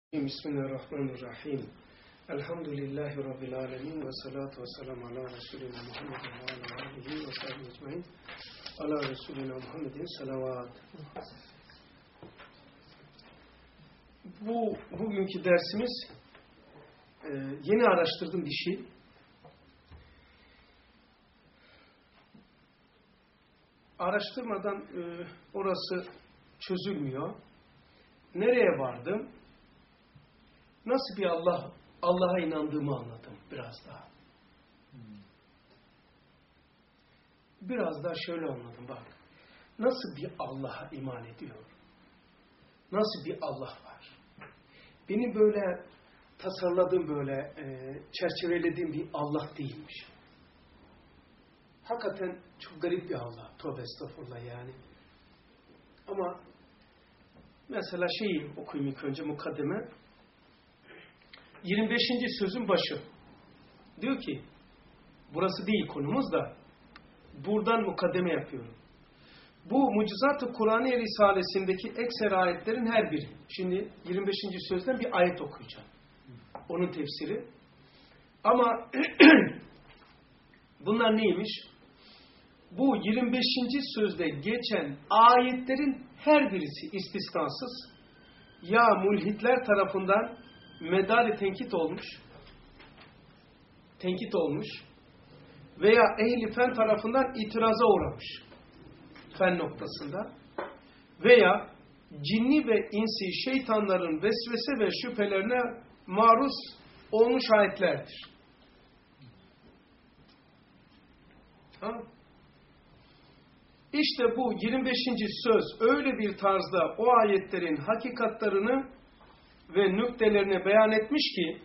Bismillahirrahmanirrahim. Elhamdülillahi Rabbil alemin ve salatu ve selamu ala Resulina Muhammedin ve ala alihi ve sahbihi ecmaîn. Ala Resulina Muhammedin salavat. Bugünkü dersimiz yeni araştırdığım bir şey. Araştırmadan orası çözülmüyor. Nereye vardım? Nasıl bir Allah'a inandığımı anladım biraz daha. Biraz daha şöyle anladım bak. Nasıl bir Allah'a iman ediyor? Nasıl bir Allah var? Benim böyle tasarladığım, böyle çerçevelediğim bir Allah değilmiş. Hakikaten çok garip bir Allah. Tövbe estağfurullah yani. Ama mesela şeyi okuyayım ilk önce mukaddeme. 25. sözün başı. Diyor ki, burası değil konumuz da, buradan mukaddeme yapıyorum. Bu Mucizat-ı Kur'an-ı Risalesindeki ekser ayetlerin her biri. Şimdi 25. sözden bir ayet okuyacağım. Onun tefsiri. Ama bunlar neymiş? Bu 25. sözde geçen ayetlerin her birisi istisnasız ya mulhitler tarafından medar-ı tenkit olmuş veya ehl-i fen tarafından itiraza uğramış fen noktasında veya cinni ve insi şeytanların vesvese ve şüphelerine maruz olmuş ayetlerdir. Tamam. İşte bu 25. söz öyle bir tarzda o ayetlerin hakikatlarını ve nüktelerini beyan etmiş ki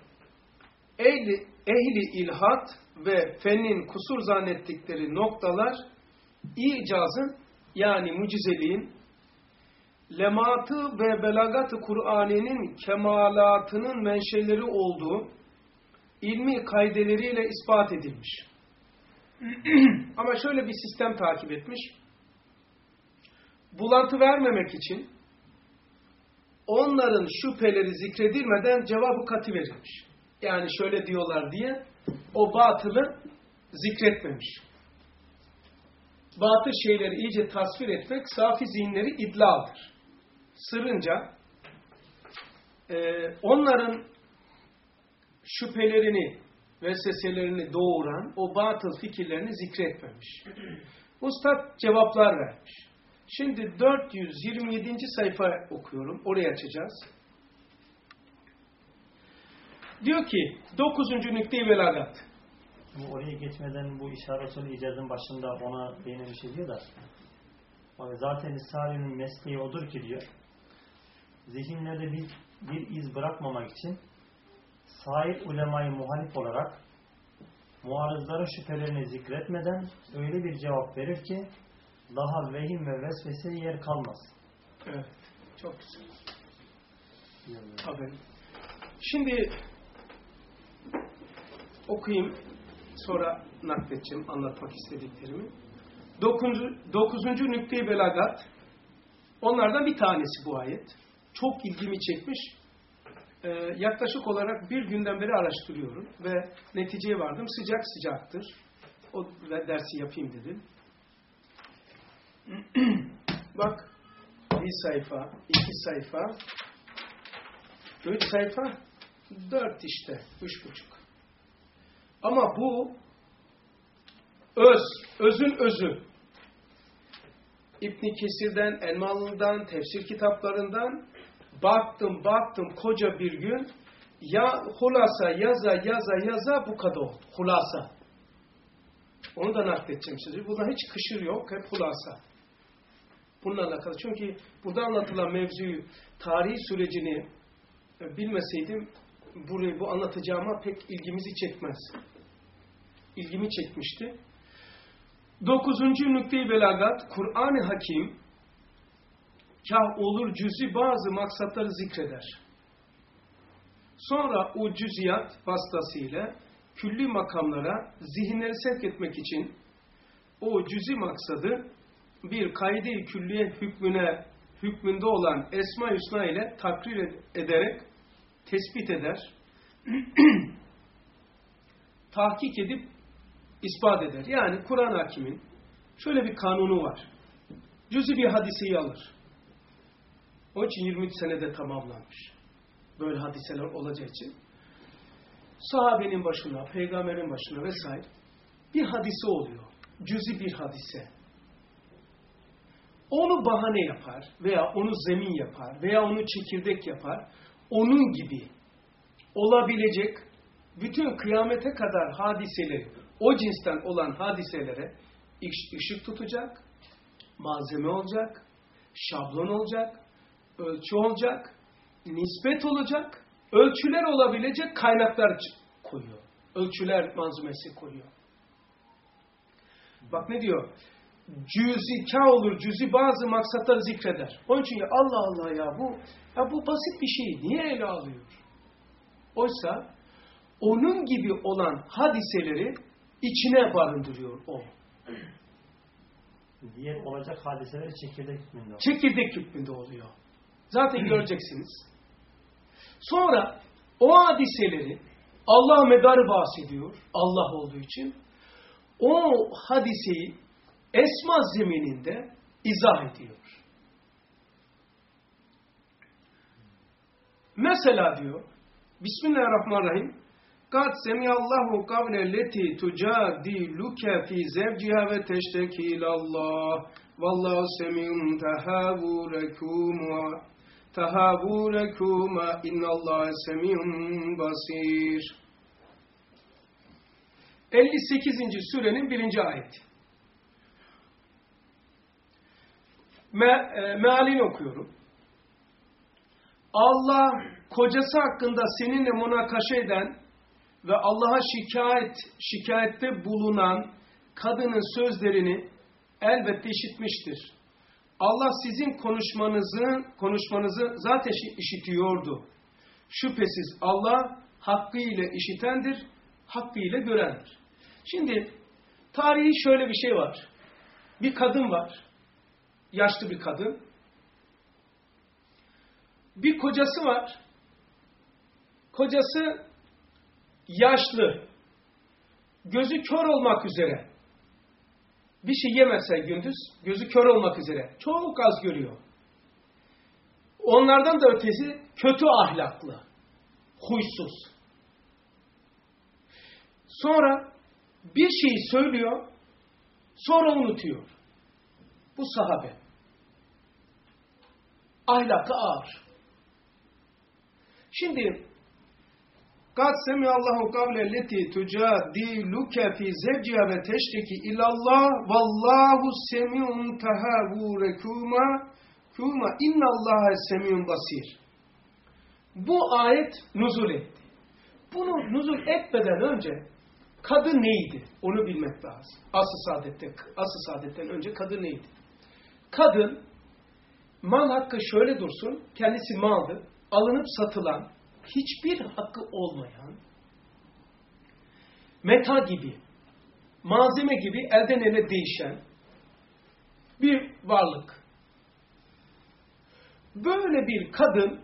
ehli ilhat ve fennin kusur zannettikleri noktalar icazın yani mucizeliğin lematı ve belagat-ı Kur'an'ın kemalatının menşeleri olduğu ilmi kaideleriyle ispat edilmiş. Ama şöyle bir sistem takip etmiş. Bulantı vermemek için onların şüpheleri zikredilmeden cevabı katı verilmiş. Yani şöyle diyorlar diye o batılı zikretmemiş. Batıl şeyleri iyice tasvir etmek safi zihinleri idladır. Sırrınca onların şüphelerini, vesveselerini doğuran o batıl fikirlerini zikretmemiş. Ustad cevaplar vermiş. Şimdi 427. sayfa okuyorum. Orayı açacağız. Diyor ki 9. nükte-i belagat. Oraya geçmeden bu işaret-ül icazın başında ona değinen bir şey diyor da zaten Risale'nin mesleği odur ki diyor zihinlerde bir iz bırakmamak için sair ulemayı muhalif olarak muarızların şüphelerini zikretmeden öyle bir cevap verir ki daha vehim ve vesveseye yer kalmaz. Evet. Çok güzel. Tabii. Şimdi okuyayım. Sonra nakledeceğim. Anlatmak istediklerimi. 9. nükte-i belagat. Onlardan bir tanesi bu ayet. Çok ilgimi çekmiş. Yaklaşık olarak bir günden beri araştırıyorum. Ve neticeye vardım. Sıcak sıcaktır. O dersi yapayım dedim. Bak, bir sayfa, 2 sayfa, 3 sayfa, 4 işte, 3,5. Ama bu özün özü. İbn Kesir'den, Elmalı'dan, tefsir kitaplarından baktım koca bir gün. Ya hulasa yaza bu kadar oldu. Hulasa. Onu da nakledeceğim size. Burada hiç kışır yok, hep hulasa. Bununla alakalı. Çünkü burada anlatılan mevzuyu, tarihi sürecini bilmeseydim bu anlatacağıma pek ilgimizi çekmez. İlgimi çekmişti. 9. nükte-i belagat, Kur'an-ı Hakim kah olur cüzi bazı maksatları zikreder. Sonra o cüziyat vasıtasıyla külli makamlara zihinleri sevk etmek için o cüzi maksadı bir kaide-i külliye hükmünde olan Esma-i Hüsna ile takrir ederek tespit eder, tahkik edip ispat eder. Yani Kur'an hakimin şöyle bir kanunu var. Cüz'i bir hadiseyi alır. Onun için 23 senede tamamlanmış. Böyle hadiseler olacağı için. Sahabenin başına, peygamberin başına vesaire bir hadise oluyor. Cüz'i bir hadise. Onu bahane yapar veya onu zemin yapar veya onu çekirdek yapar. Onun gibi olabilecek bütün kıyamete kadar hadiseleri, o cinsten olan hadiselere ışık tutacak, malzeme olacak, şablon olacak, ölçü olacak, nispet olacak, ölçüler olabilecek kaynaklar koyuyor. Ölçüler manzumesi koyuyor. Bak ne diyor? Cüzi ka olur, cüzi bazı maksatları zikreder. Onun için ya Allah Allah ya bu basit bir şey. Niye ele alıyor? Oysa onun gibi olan hadiseleri içine barındırıyor o. Diğer olacak hadiseler çekirdek hükmünde oluyor. Çekirdek hükmünde oluyor. Zaten göreceksiniz. Sonra o hadiseleri Allah medarı bahsediyor. Allah olduğu için. O hadiseyi esma zemininde izah ediyor. Mesela diyor Bismillahirrahmanirrahim قَدْ سَمِيَ اللّٰهُ قَوْلَ الَّتِي تُجَادِلُكَ فِي زَوْجِهَا وَتَشْتَكِي إِلَى اللّٰهِ وَاللّٰهُ سَمِيعٌ تَهَاوُرَكُمَا اِنَّ اللّٰهَ سَمِيعٌ بَصِيرٌ 58. surenin 1. ayeti. Mealini okuyorum. Allah kocası hakkında seninle münakaşa eden ve Allah'a şikayette bulunan kadının sözlerini elbette işitmiştir. Allah sizin konuşmanızı zaten işitiyordu. Şüphesiz Allah hakkıyla işitendir, hakkıyla görendir. Şimdi tarihi şöyle bir şey var. Bir kadın var. Yaşlı bir kadın. Bir kocası var. Kocası yaşlı. Gözü kör olmak üzere. Bir şey yemezse gündüz gözü kör olmak üzere. Çok az görüyor. Onlardan da ötesi kötü ahlaklı. Huysuz. Sonra bir şeyi söylüyor. Sonra unutuyor. Bu sahabe. Ahlakı ağır. Şimdi قَدْ سَمِعَ اللّٰهُ قَوْلَ الَّتِي تُجَادِلُكَ فِي زَوْجِهَا وَتَشْتَكِي إِلَى اللّٰهِ وَاللّٰهُ سَمِيعٌ تَهَاوُرَكُمَا اِنَّ اللّٰهَ سَمِيعٌ بَصِيرٌ. Bu ayet nuzul etti. Bunu nuzul etmeden önce kadın neydi? Onu bilmek lazım. Asr-ı Saadet'ten önce kadın neydi? Kadın mal hakkı şöyle dursun, kendisi maldı, alınıp satılan, hiçbir hakkı olmayan, meta gibi, malzeme gibi elden ele değişen bir varlık. Böyle bir kadın,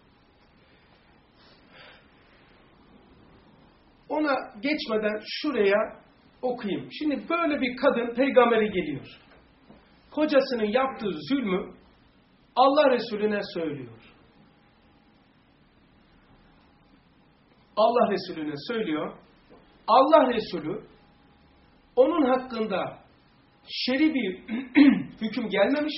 ona geçmeden şuraya okuyayım. Şimdi böyle bir kadın peygambere geliyor. Kocasının yaptığı zulmü Allah Resulüne söylüyor. Allah Resulüne söylüyor. Allah Resulü onun hakkında şer'i bir hüküm gelmemiş.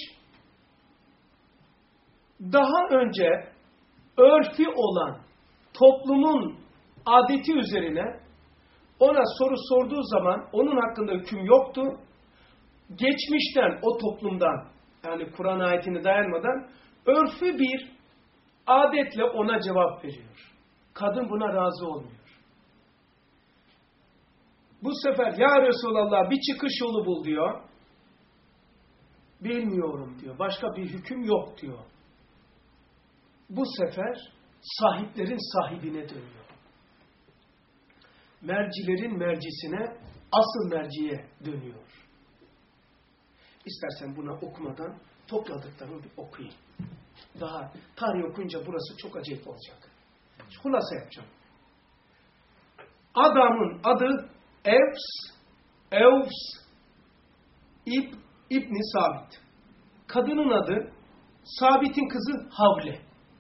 Daha önce örfi olan toplumun adeti üzerine ona soru sorduğu zaman onun hakkında hüküm yoktu. Geçmişten o toplumdan yani Kur'an ayetine dayanmadan örfü bir adetle ona cevap veriyor. Kadın buna razı olmuyor. Bu sefer ya Resulallah bir çıkış yolu bul diyor. Bilmiyorum diyor. Başka bir hüküm yok diyor. Bu sefer sahiplerin sahibine dönüyor. Mercilerin mercisine, asıl merciye dönüyor. İstersen buna okumadan topladıklarını bir okuyayım. Daha tarih okuyunca burası çok acayip olacak. Hulasa yapacağım. Adamın adı Evs İbni Sabit. Kadının adı Sabit'in kızı Havle.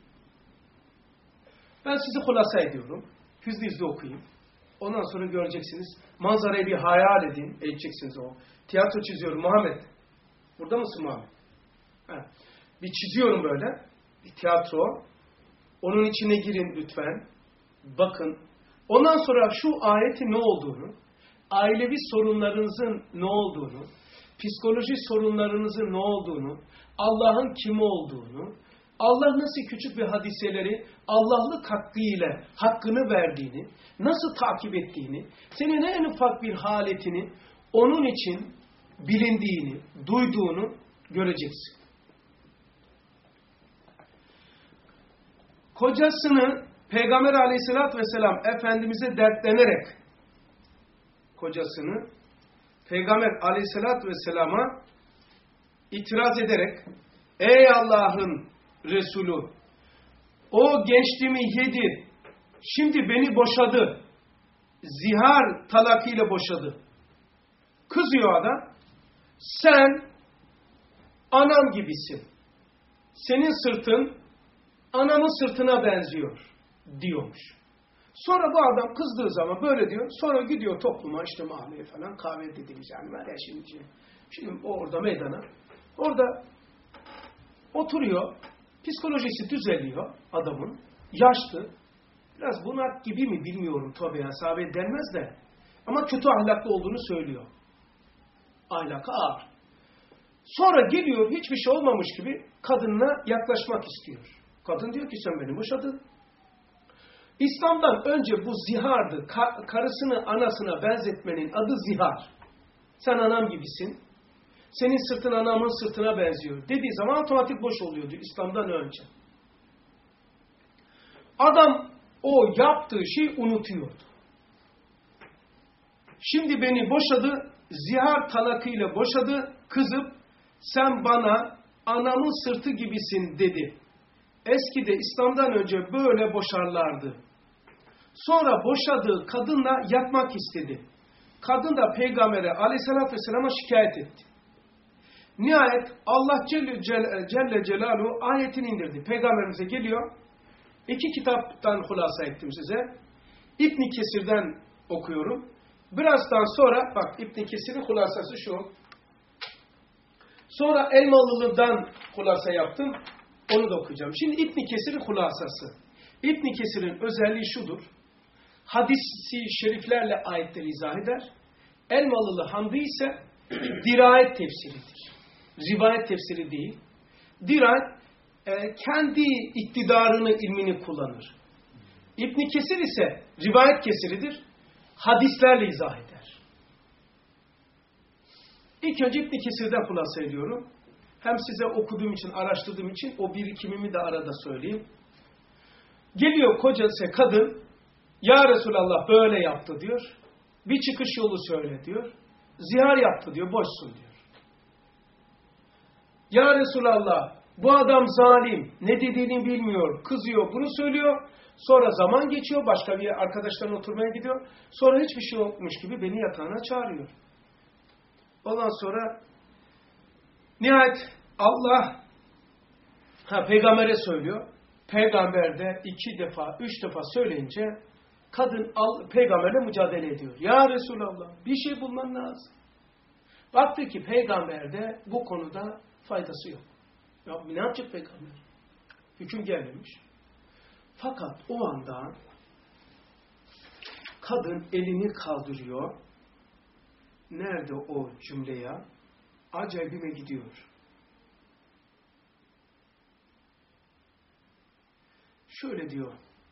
Ben sizi hulasa ediyorum. Hızlı okuyayım. Ondan sonra göreceksiniz. Manzarayı bir hayal edin. Edeceksiniz o. Tiyatro çiziyorum Muhammed. Burada mısın Muhammed? Ha. Bir çiziyorum böyle. Bir tiyatro. Onun içine girin lütfen. Bakın. Ondan sonra şu ayetin ne olduğunu, ailevi sorunlarınızın ne olduğunu, psikoloji sorunlarınızın ne olduğunu, Allah'ın kim olduğunu, Allah nasıl küçük bir hadiseleri Allah'lık hakkıyla hakkını verdiğini, nasıl takip ettiğini, senin en ufak bir haletini onun için bilindiğini, duyduğunu göreceksin. Kocasını Peygamber Aleyhisselatü Vesselam Efendimiz'e dertlenerek kocasını Peygamber Aleyhisselatü Vesselam'a itiraz ederek ey Allah'ın Resulü o gençliğimi yedi şimdi beni boşadı zihar talakıyla boşadı. Kızıyor adam. Sen anam gibisin. Senin sırtın anamın sırtına benziyor diyormuş. Sonra bu adam kızdığı zaman böyle diyor. Sonra gidiyor topluma işte mahalleye falan kahve dediğimiz yani var ya şimdi orada meydana. Orada oturuyor. Psikolojisi düzeliyor adamın. Yaşlı. Biraz bunak gibi mi bilmiyorum tabii ya sahabe denmez de. Ama kötü ahlaklı olduğunu söylüyor. Ahlakı ağır. Sonra geliyor hiçbir şey olmamış gibi kadınla yaklaşmak istiyor. Kadın diyor ki sen beni boşadın. İslam'dan önce bu zihardı. Karısını anasına benzetmenin adı zihar. Sen anam gibisin. Senin sırtın anamın sırtına benziyor. Dediği zaman otomatik boş oluyordu İslam'dan önce. Adam o yaptığı şeyi unutuyordu. Şimdi beni boşadı, zihar talakıyla boşadı, kızıp sen bana anamın sırtı gibisin dedi. Eskide İslam'dan önce böyle boşarlardı. Sonra boşadığı kadınla yatmak istedi. Kadın da Peygamber'e Aleyhisselatü Vesselam'a şikayet etti. Nihayet Allah Celle Celaluhu ayetini indirdi. Peygamberimize geliyor. 2 kitaptan hulasa ettim size. İbn Kesir'den okuyorum. Birazdan sonra bak İbn Kesir'in hulasası şu. Sonra Elmalı'dan hulasa yaptım. Onu da okuyacağım. Şimdi İbn Kesir'in hulasası. İbn Kesir'in özelliği şudur. Hadisi şeriflerle ayetleri izah eder. Elmalılı Hamdi ise dirayet tefsiridir. Rivayet tefsiri değil. Dirayet kendi iktidarını, ilmini kullanır. İbn Kesir ise rivayet kesiridir. Hadislerle izah eder. İlk önce İbn Kesir'den hulasa ediyorum. Hem size okuduğum için, araştırdığım için o birikimimi de arada söyleyeyim. Geliyor kocası kadın, ya Resulallah böyle yaptı diyor. Bir çıkış yolu söyle diyor. Zihar yaptı diyor, boşsun diyor. Ya Resulallah bu adam zalim, ne dediğini bilmiyor, kızıyor, bunu söylüyor. Sonra zaman geçiyor, başka bir arkadaşlarına oturmaya gidiyor. Sonra hiçbir şey yokmuş gibi beni yatağına çağırıyor. Ondan sonra nihayet Allah Peygamber'e söylüyor. Peygamber de 2 defa, 3 defa söyleyince kadın Peygamberle mücadele ediyor. Ya Resulallah bir şey bulman lazım. Baktı ki Peygamber'de bu konuda faydası yok. Ya ne yapacak Peygamber? Hüküm gelmemiş. Fakat o anda kadın elini kaldırıyor. Nerede o cümleye? Acayibime gidiyor. Şöyle diyor.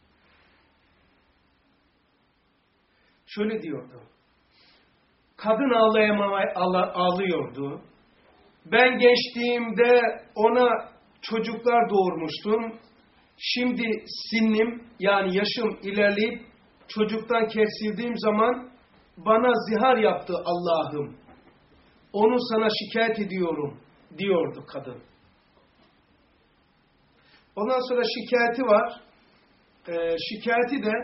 Şöyle diyordu. Kadın ağlıyordu. Ben gençliğimde ona çocuklar doğurmuştum. Şimdi sinnim yani yaşım ilerleyip çocuktan kesildiğim zaman bana zihar yaptı Allah'ım. Onu sana şikayet ediyorum diyordu kadın. Ondan sonra şikayeti var. şikayeti de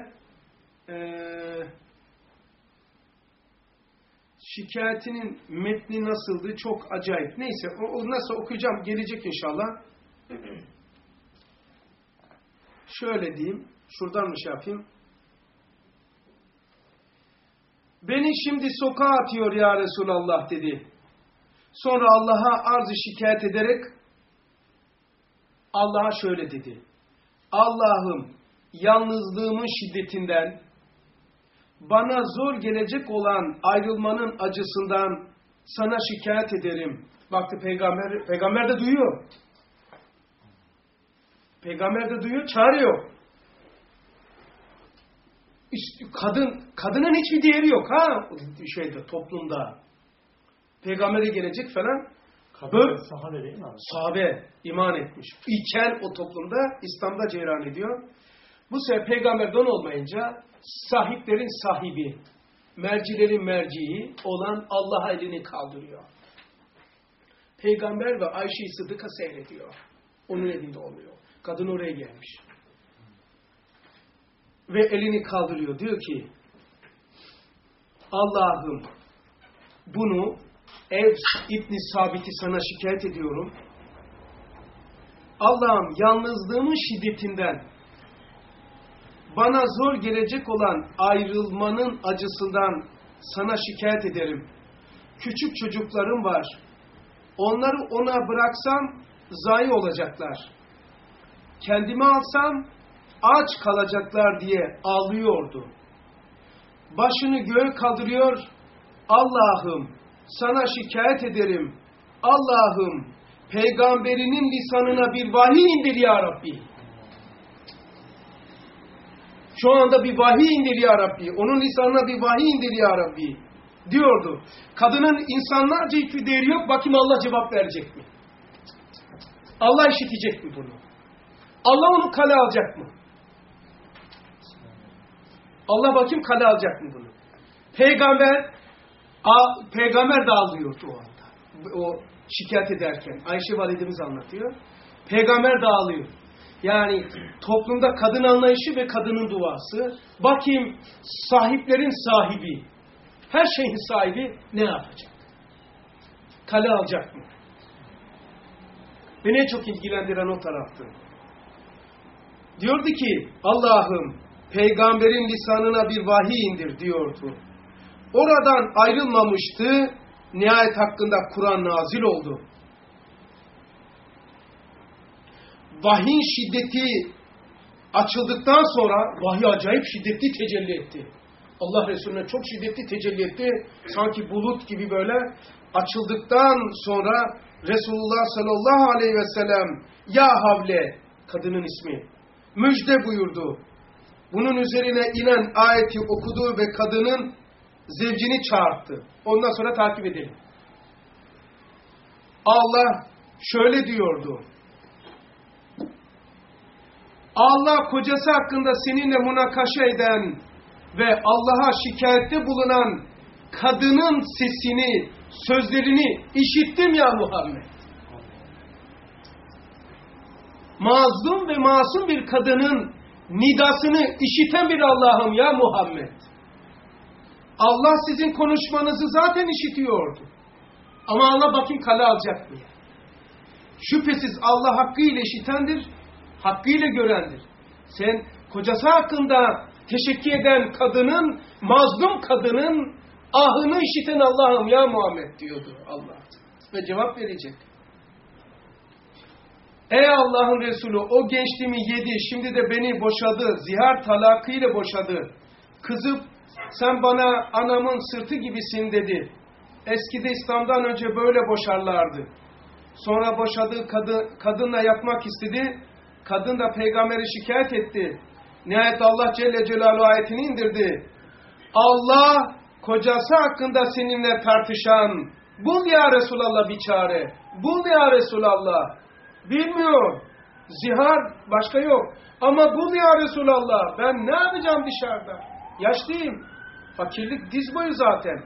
şikayetinin metni nasıldı? Çok acayip. Neyse o nasıl okuyacağım gelecek inşallah. Şöyle diyeyim. Şuradan mı şey yapayım? Beni şimdi sokağa atıyor ya Resulallah dedi. Sonra Allah'a arz-ı şikayet ederek Allah'a şöyle dedi. Allah'ım yalnızlığımın şiddetinden, bana zor gelecek olan ayrılmanın acısından sana şikayet ederim. Baktı peygamber de duyuyor. Peygamber de duyuyor, çağırıyor. Kadının hiçbir değeri yok ha toplumda. Peygamber'e gelecek falan. Kadın sahabe değil mi abi? Sahabe iman etmiş. İlkel o toplumda İslam'da cereyan ediyor. Bu sefer peygamberden olmayınca sahiplerin sahibi, mercilerin merciği olan Allah'a elini kaldırıyor. Peygamber ve Ayşe-i Sıddık'a seyrediyor. Onun elinde oluyor. Kadın oraya gelmiş. Ve elini kaldırıyor. Diyor ki Allah'ım bunu Evs İbn-i Sabit'i sana şikayet ediyorum. Allah'ım yalnızlığımın şiddetinden bana zor gelecek olan ayrılmanın acısından sana şikayet ederim. Küçük çocuklarım var. Onları ona bıraksam zayi olacaklar. Kendimi alsam aç kalacaklar diye ağlıyordu. Başını göğe kaldırıyor. Allah'ım sana şikayet ederim. Allah'ım peygamberinin lisanına bir vahiy indir ya Rabbi. Şu anda bir vahiy indir ya Rabbi. Onun lisanına bir vahiy indir ya Rabbi. Diyordu. Kadının insanlarca hiçbir değeri yok. Bakayım Allah cevap verecek mi? Allah işitecek mi bunu? Allah onu kale alacak mı? Allah bakayım kale alacak mı bunu? Peygamber de ağlıyordu o anda. O şikayet ederken. Ayşe validemiz anlatıyor. Peygamber de ağlıyor. Yani toplumda kadın anlayışı ve kadının duası. Bakayım sahiplerin sahibi, her şeyin sahibi ne yapacak? Kale alacak mı? Beni en çok ilgilendiren o taraftı. Diyordu ki Allah'ım peygamberin lisanına bir vahiy indir diyordu. Oradan ayrılmamıştı. Nihayet hakkında Kur'an nazil oldu. Vahyin şiddeti açıldıktan sonra vahiy acayip şiddetli tecelli etti. Allah Resulüne çok şiddetli tecelli etti. Sanki bulut gibi böyle açıldıktan sonra Resulullah sallallahu aleyhi ve sellem ya Havle kadının ismi müjde buyurdu. Bunun üzerine inen ayeti okudu ve kadının zevcini çağırdı. Ondan sonra takip edelim. Allah şöyle diyordu. Allah kocası hakkında seninle münakaşa eden ve Allah'a şikayette bulunan kadının sesini, sözlerini işittim ya Muhammed. Mazlum ve masum bir kadının nidasını işiten bir Allah'ım ya Muhammed. Allah sizin konuşmanızı zaten işitiyordu. Ama Allah bakayım kale alacak mı? Şüphesiz Allah hakkıyla işitendir, hakkıyla görendir. Sen kocası hakkında teşekkür eden kadının, mazlum kadının ahını işiten Allah'ım ya Muhammed diyordu Allah. Ve cevap verecek. Ey Allah'ın Resulü o gençliğimi yedi, şimdi de beni boşadı, zihar talakıyla boşadı. Kızıp sen bana anamın sırtı gibisin dedi. Eskide İslam'dan önce böyle boşarlardı. Sonra boşadığı kadınla yatmak istedi. Kadın da peygamberi şikayet etti. Nihayet Allah Celle Celaluhu ayetini indirdi. Allah kocası hakkında seninle tartışan, bul ya Resulallah bir çare. Bul ya Resulallah. Bilmiyor. Zihar başka yok. Ama bul ya Resulallah. Ben ne yapacağım dışarıda? Yaşlıyım. Fakirlik diz boyu zaten.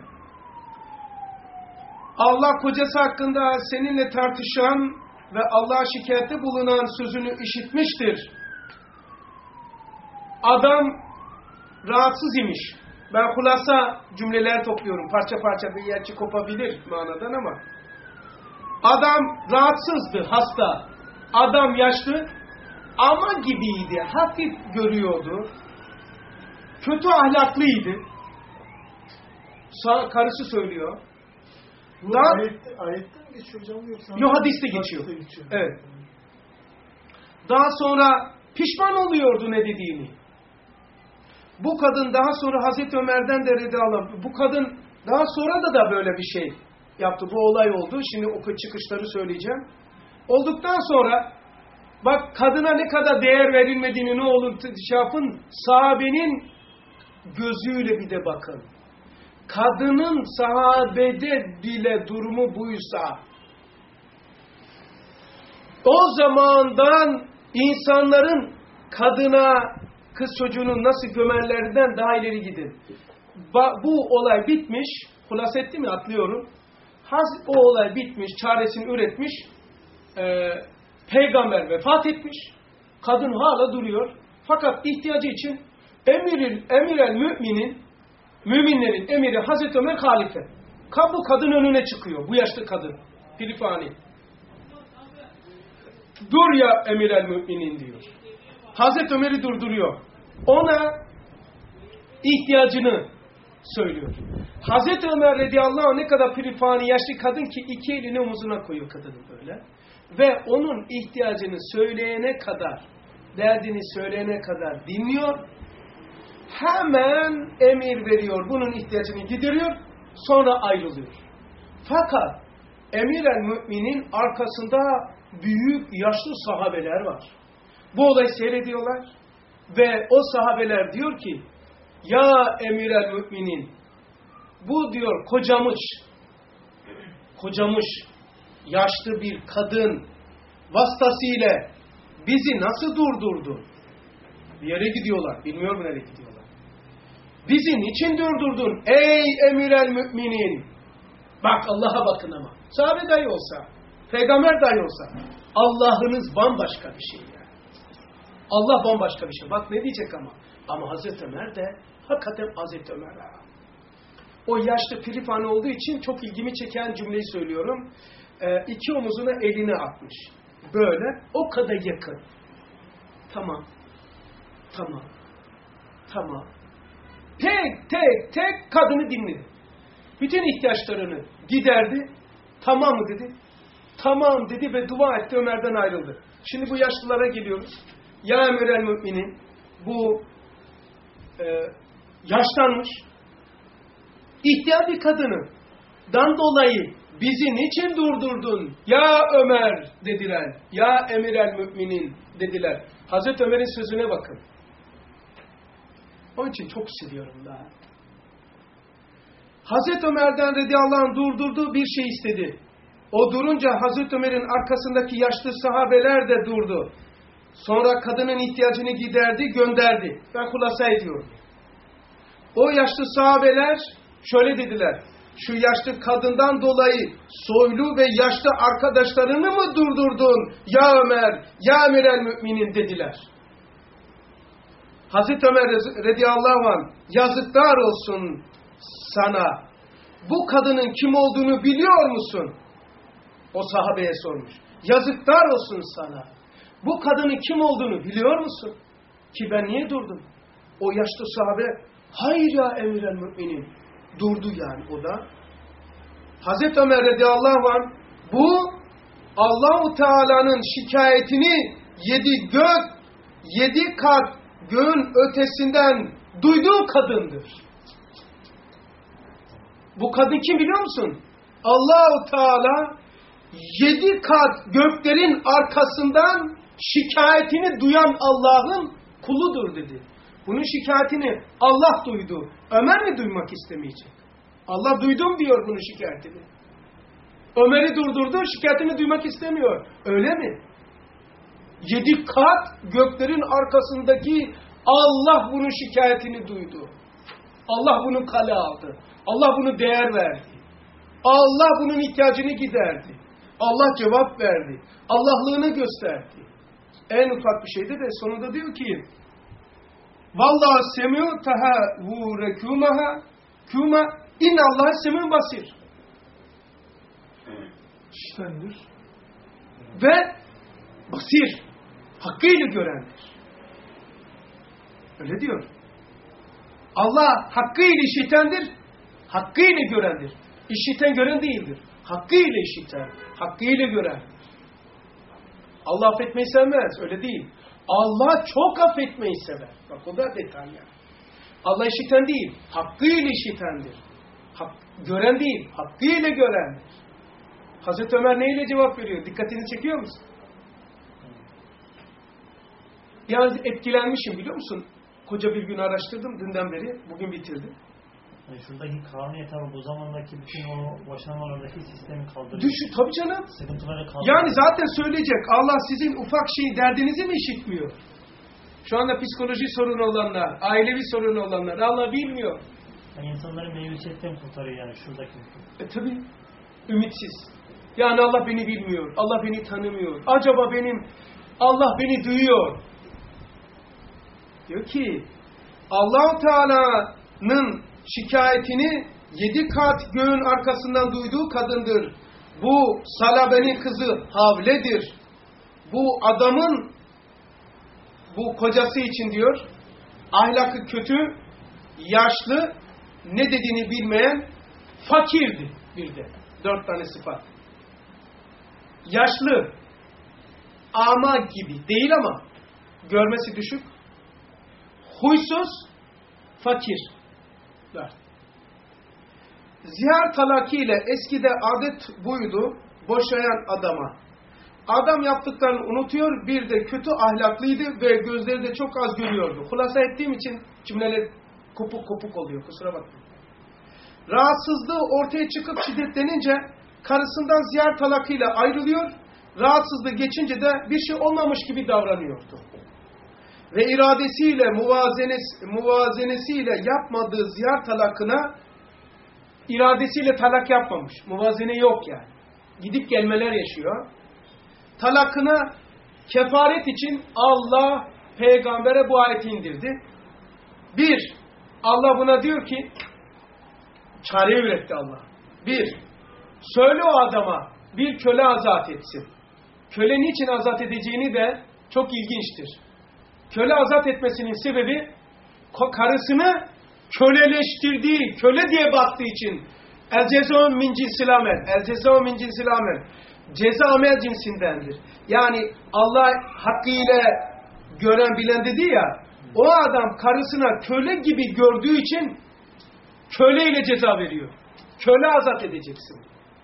Allah kocası hakkında seninle tartışan ve Allah'a şikayette bulunan sözünü işitmiştir. Adam rahatsız imiş. Ben hulasa cümleler topluyorum. Parça parça bir gerçi kopabilir manadan ama. Adam rahatsızdı, hasta. Adam yaşlı ama gibiydi. Hafif görüyordu. Kötü ahlaklıydı. Karısı söylüyor. Bu ayette mi geçiyor hocam yoksa? Yok, hadiste geçiyor. Evet. Daha sonra pişman oluyordu ne dediğini. Bu kadın daha sonra Hazreti Ömer'den de radıyallahu. Bu kadın daha sonra da böyle bir şey yaptı. Bu olay oldu. Şimdi o çıkışları söyleyeceğim. Olduktan sonra bak kadına ne kadar değer verilmediğini ne olur şey yapın. Sahabenin gözüyle bir de bakın. Kadının sahabede bile durumu buysa o zamandan insanların kadına, kız çocuğunu nasıl gömerlerinden daha ileri gidin. Bu olay bitmiş. Hulas etti mi? Atlıyorum. O olay bitmiş. Çaresini üretmiş. Peygamber vefat etmiş. Kadın hala duruyor. Fakat ihtiyacı için Emirel müminlerin emiri Hazreti Ömer halife. Bu kadın önüne çıkıyor. Bu yaşlı kadın. Filifani. Dur ya Emirel müminin diyor. Hazreti Ömer'i durduruyor. Ona ihtiyacını söylüyor. Hazreti Ömer radıyallahu anh ne kadar pirifani yaşlı kadın ki iki elini omuzuna koyuyor kadının böyle. Ve onun ihtiyacını söyleyene kadar, derdini söyleyene kadar dinliyor. Hemen emir veriyor. Bunun ihtiyacını gideriyor. Sonra ayrılıyor. Fakat Emirel Mü'minin arkasında büyük yaşlı sahabeler var. Bu olayı seyrediyorlar. Ve o sahabeler diyor ki ya Emirel Mü'minin bu diyor kocamış yaşlı bir kadın vasıtasıyla bizi nasıl durdurdu? Bir yere gidiyorlar. Bilmiyorum nereye gidiyorlar. Bizi niçin durdurdun ey Emirel Müminin? Bak Allah'a bakın ama. Sahabe dahi olsa, peygamber dahi olsa Allah'ınız bambaşka bir şey yani. Allah bambaşka bir şey. Bak ne diyecek ama. Ama Hazreti Ömer de hakikaten Hazreti Ömer. O yaşlı pirifani olduğu için çok ilgimi çeken cümleyi söylüyorum. İki omuzuna elini atmış. Böyle o kadar yakın. Tamam. Tek kadını dinledi. Bütün ihtiyaçlarını giderdi. Tamam mı dedi. Tamam dedi ve dua etti, Ömer'den ayrıldı. Şimdi bu yaşlılara geliyoruz. Ya Emirel Müminin bu yaşlanmış ihtiyar bir kadından dolayı bizi niçin durdurdun? Ya Ömer dediler. Ya Emirel Müminin dediler. Hazreti Ömer'in sözüne bakın. Onun için çok seviyorum da. Hazreti Ömer'den radıyallahu anh durdurdu, bir şey istedi. O durunca Hazreti Ömer'in arkasındaki yaşlı sahabeler de durdu. Sonra kadının ihtiyacını giderdi, gönderdi. Ben hulasa ediyorum. O yaşlı sahabeler şöyle dediler. Şu yaşlı kadından dolayı soylu ve yaşlı arkadaşlarını mı durdurdun? Ya Ömer, ya Emirel Müminin dediler. Hazreti Ömer radıyallahu anh yazıklar olsun sana. Bu kadının kim olduğunu biliyor musun? O sahabeye sormuş. Yazıklar olsun sana. Bu kadının kim olduğunu biliyor musun? Ki ben niye durdum? O yaşlı sahabe hayır ya Emirel Müminin. Durdu yani o da. Hazreti Ömer radıyallahu anh bu Allah-u Teala'nın şikayetini 7 kat göğün ötesinden duyduğu kadındır. Bu kadın kim biliyor musun? Allah-u Teala 7 kat göklerin arkasından şikayetini duyan Allah'ın kuludur dedi. Bunun şikayetini Allah duydu. Ömer mi duymak istemeyecek? Allah duydum diyor bunun şikayetini. Ömer'i durdurdu, şikayetini duymak istemiyor. Öyle mi? 7 kat göklerin arkasındaki Allah bunun şikayetini duydu. Allah bunu kale aldı. Allah bunu değer verdi. Allah bunun ihtiyacını giderdi. Allah cevap verdi. Allah'lığını gösterdi. En ufak bir şeyde de sonunda diyor ki Vallahu semi'u tahavvurekûmaha kûma innallâhe semi'un basir. İştendir. Ve basir. Hakkıyla görendir. Öyle diyor. Allah hakkıyla işitendir. Hakkıyla görendir. İşiten gören değildir. Hakkıyla işiten. Hakkıyla görendir. Allah affetmeyi sevmez. Öyle değil. Allah çok affetmeyi sever. Bak o da detay yani. Allah işiten değil. Hakkıyla işitendir. Gören değil. Hakkıyla görendir. Hazreti Ömer neyle cevap veriyor? Dikkatini çekiyor musun? Yalnız etkilenmişim biliyor musun? Koca bir gün araştırdım dünden beri. Bugün bitirdim. Yani şuradaki kanuniye tabi bu zamandaki bütün o boşanmalardaki sistemi kaldırıyor. Düşün tabii canım. Sıkıntıları kaldırıyor. Yani zaten söyleyecek. Allah sizin ufak derdinizi mi işitmiyor? Şu anda psikoloji sorunu olanlar, ailevi sorunu olanlar Allah bilmiyor. Yani insanları mevcudiyetten kurtarıyor yani şuradaki. Tabii. Ümitsiz. Yani Allah beni bilmiyor. Allah beni tanımıyor. Acaba Allah beni duyuyor. Diyor ki Allah-u Teala'nın şikayetini 7 kat göğün arkasından duyduğu kadındır. Bu Salabe'nin kızı Havle'dir. Bu adamın bu kocası için diyor ahlakı kötü, yaşlı, ne dediğini bilmeyen fakirdi bir de. 4 tane sıfat. Yaşlı, ama gibi değil ama görmesi düşük, huysuz, fakir. 4. Zihar talakiyle eskide adet buydu boşayan adama. Adam yaptıklarını unutuyor, bir de kötü ahlaklıydı ve gözleri de çok az görüyordu. Hulasa ettiğim için cümleler kopuk oluyor, kusura bakmayın. Rahatsızlığı ortaya çıkıp şiddetlenince karısından zihar talakıyla ayrılıyor, rahatsızlığı geçince de bir şey olmamış gibi davranıyordu. Ve iradesiyle, muvazenesiyle yapmadığı zihar talakına iradesiyle talak yapmamış. Muvazene yok yani. Gidip gelmeler yaşıyor. Talakına kefaret için Allah peygambere bu ayeti indirdi. Bir, Allah buna diyor ki, çare üretti Allah. Bir, söyle o adama bir köle azat etsin. Köle niçin azat edeceğini de çok ilginçtir. Köle azat etmesinin sebebi karısını köleleştirdiği, köle diye baktığı için. El cezâ min cinsil amel. El cezâ min cinsil amel. Ceza amel cinsindendir. Yani Allah hakkıyla gören bilen dedi ya, o adam karısına köle gibi gördüğü için köleyle ceza veriyor. Köle azat edeceksin.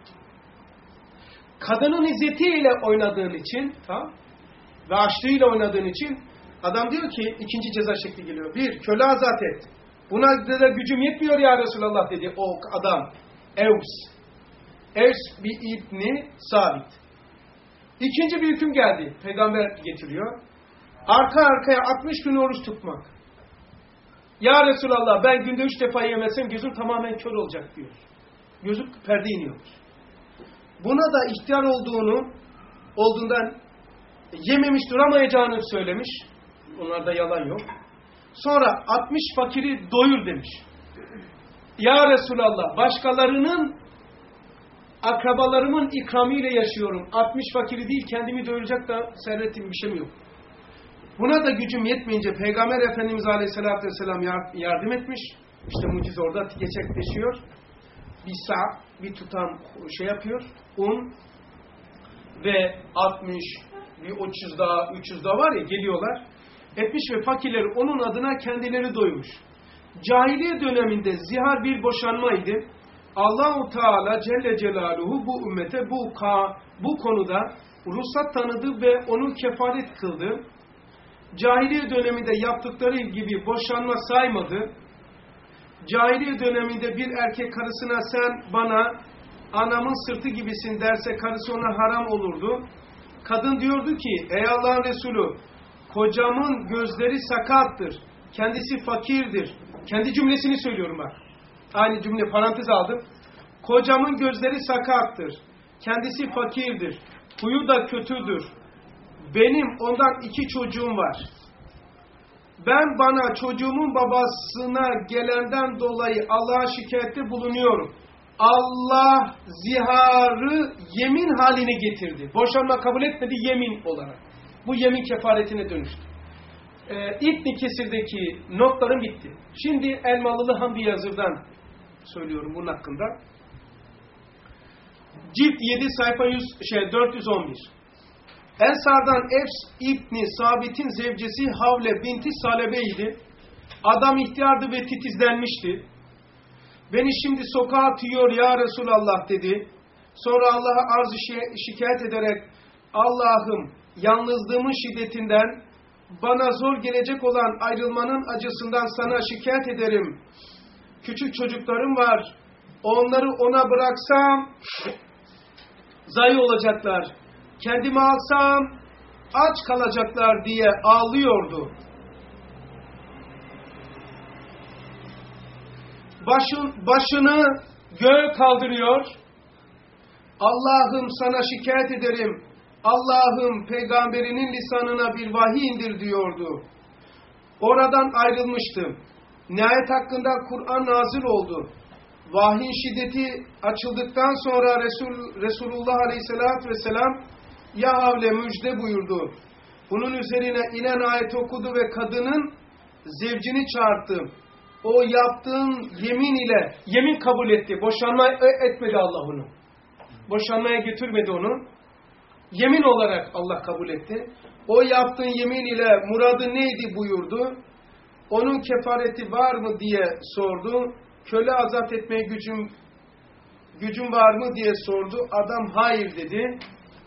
Kadının izzetiyle oynadığın için, tamam, ve açlığıyla oynadığın için adam diyor ki, ikinci ceza şekli geliyor. Bir, köle azat et. Buna da gücüm yetmiyor ya Resulallah dedi o adam. Evs bir İbni Sabit. İkinci bir hüküm geldi. Peygamber getiriyor. Arka arkaya 60 gün oruç tutmak. Ya Resulallah ben günde 3 defa yemesem gözüm tamamen kör olacak diyor. Gözü perde iniyor. Buna da ihtiyar olduğundan yememiş duramayacağını söylemiş. Onlarda yalan yok. Sonra 60 fakiri doyur demiş. Ya Resulallah başkalarının akrabalarımın ikramıyla yaşıyorum. 60 fakiri değil kendimi doyuracak da servetim bir şeyim yok. Buna da gücüm yetmeyince Peygamber Efendimiz Aleyhisselatü Vesselam yardım etmiş. İşte mucize orada gerçekleşiyor. Bir tutam yapıyor. Un ve 60 bir 300 daha var ya geliyorlar. Etmiş ve fakirleri onun adına kendileri doymuş. Cahiliye döneminde zihar bir boşanmaydı. Allah-u Teala Celle Celaluhu bu ümmete bu konuda ruhsat tanıdı ve onu kefaret kıldı. Cahiliye döneminde yaptıkları gibi boşanma saymadı. Cahiliye döneminde bir erkek karısına sen bana anamın sırtı gibisin derse karısı ona haram olurdu. Kadın diyordu ki ey Allah'ın Resulü kocamın gözleri sakattır. Kendisi fakirdir. Kendi cümlesini söylüyorum bak. Aynı cümle parantez aldım. Kocamın gözleri sakattır. Kendisi fakirdir. Huyu da kötüdür. Benim ondan 2 çocuğum var. ben bana çocuğumun babasına gelenden dolayı Allah'a şikayette bulunuyorum. Allah ziharı yemin haline getirdi. Boşanma kabul etmedi yemin olarak. Bu yemin kefaretine dönüştü. İbn-i Kesir'deki notlarım bitti. Şimdi Elmalılı Hamdi Yazır'dan söylüyorum bunun hakkında. Cilt 7 sayfa 411. Ensardan Efs İbni Sabit'in zevcesi Havle binti Salebe'ydi. Adam ihtiyardı ve titizlenmişti. Beni şimdi sokağa atıyor ya Resulallah dedi. Sonra Allah'a arz şikayet ederek Allah'ım yalnızlığımın şiddetinden bana zor gelecek olan ayrılmanın acısından sana şikayet ederim. Küçük çocuklarım var. Onları ona bıraksam zayi olacaklar. Kendimi alsam aç kalacaklar diye ağlıyordu. Başını göğe kaldırıyor. Allah'ım sana şikayet ederim. Allah'ım peygamberinin lisanına bir vahiy indir diyordu. Oradan ayrılmıştım. Nihayet hakkında Kur'an nazil oldu. Vahyin şiddeti açıldıktan sonra Resulullah Aleyhisselatü Vesselam ya havle müjde buyurdu. Bunun üzerine inen ayet okudu ve kadının zevcini çağırdı. O yaptığın yemin ile yemin kabul etti. Boşanma etmedi Allah onu. Boşanmaya götürmedi onu. Yemin olarak Allah kabul etti. O yaptığın yemin ile muradı neydi buyurdu. Onun kefareti var mı diye sordu. Köle azat etmeye gücün var mı diye sordu. Adam hayır dedi.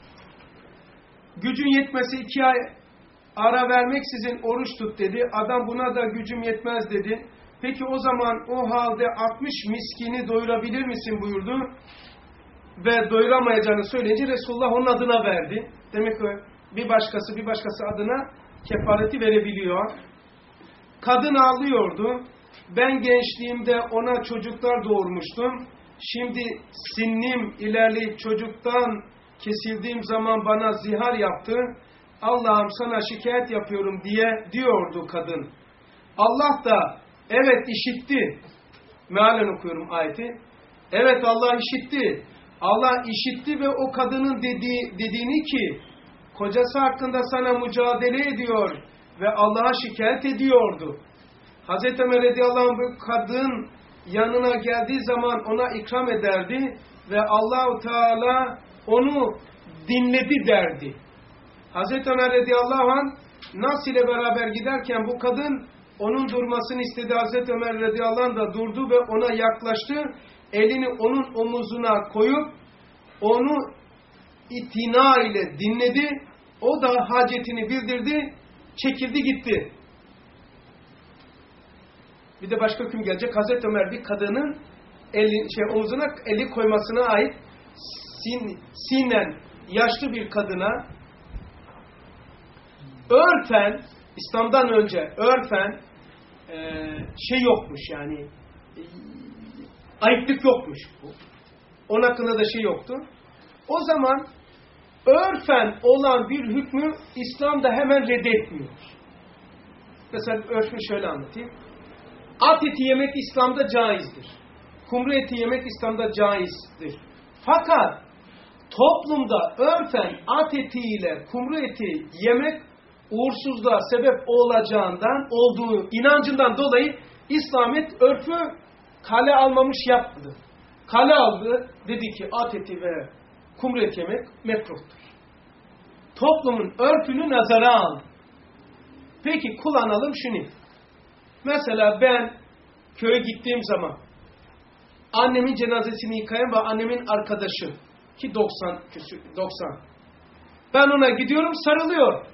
Gücün yetmesi 2 ay ara vermeksizin oruç tut dedi. Adam buna da gücüm yetmez dedi. Peki o zaman o halde 60 miskini doyurabilir misin buyurdu. Ve doyuramayacağını söyleyince Resulullah onun adına verdi. Demek ki bir başkası adına kefareti verebiliyor. Kadın ağlıyordu. Ben gençliğimde ona çocuklar doğurmuştum. Şimdi sinnim ilerleyip çocuktan kesildiğim zaman bana zihar yaptı. Allah'ım sana şikayet yapıyorum diyordu kadın. Allah da evet işitti. Mealen okuyorum ayeti. Evet Allah işitti. Allah işitti ve o kadının dediğini ki kocası hakkında sana mücadele ediyor ve Allah'a şikayet ediyordu. Hazreti Ömer radıyallahu anh bu kadın yanına geldiği zaman ona ikram ederdi ve Allahu Teala onu dinledi derdi. Hazreti Ömer radıyallahu anh Nas ile beraber giderken bu kadın onun durmasını istedi. Hazreti Ömer radıyallahu anh da durdu ve ona yaklaştı. Elini onun omuzuna koyup onu itina ile dinledi. O da hacetini bildirdi. Çekildi gitti. Bir de başka hüküm gelecek. Hazreti Ömer bir kadının omuzuna eli koymasına ait sinen yaşlı bir kadına örfen İslam'dan önce örfen yokmuş yani ayıplık yokmuş. Onun hakkında da yoktu. O zaman örfen olan bir hükmü İslam'da hemen reddetmiyor. Mesela örfünü şöyle anlatayım. At eti yemek İslam'da caizdir. Kumru eti yemek İslam'da caizdir. Fakat toplumda örfen at etiyle kumru eti yemek uğursuzluğa sebep olduğu inancından dolayı İslamiyet örfü kale almamış yapmadı. Kale aldı, dedi ki at eti ve kumru eti yemek mekruhtur. Toplumun örfünü nazara aldı. Peki kullanalım şunu. Mesela ben köye gittiğim zaman annemin cenazesini yıkayan ve annemin arkadaşı ki 90. Ben ona gidiyorum sarılıyor.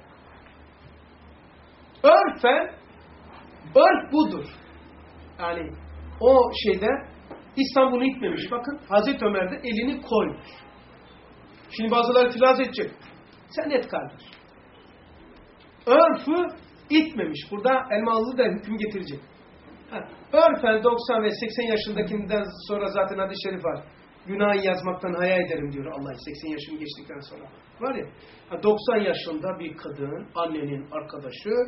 Örfen örf budur. Yani o şeyde İslam bunu itmemiş. Bakın Hazreti Ömer de elini koymuş. Şimdi bazıları itiraz edecek. Sen et kardeş. Örfü itmemiş. Burada Elmalılı da hüküm getirecek. Örfen 90 ve 80 yaşındakinden sonra zaten hadis-i şerif var. Günahı yazmaktan haya ederim diyor Allah 80 yaşını geçtikten sonra. Var ya 90 yaşında bir kadın, annenin arkadaşı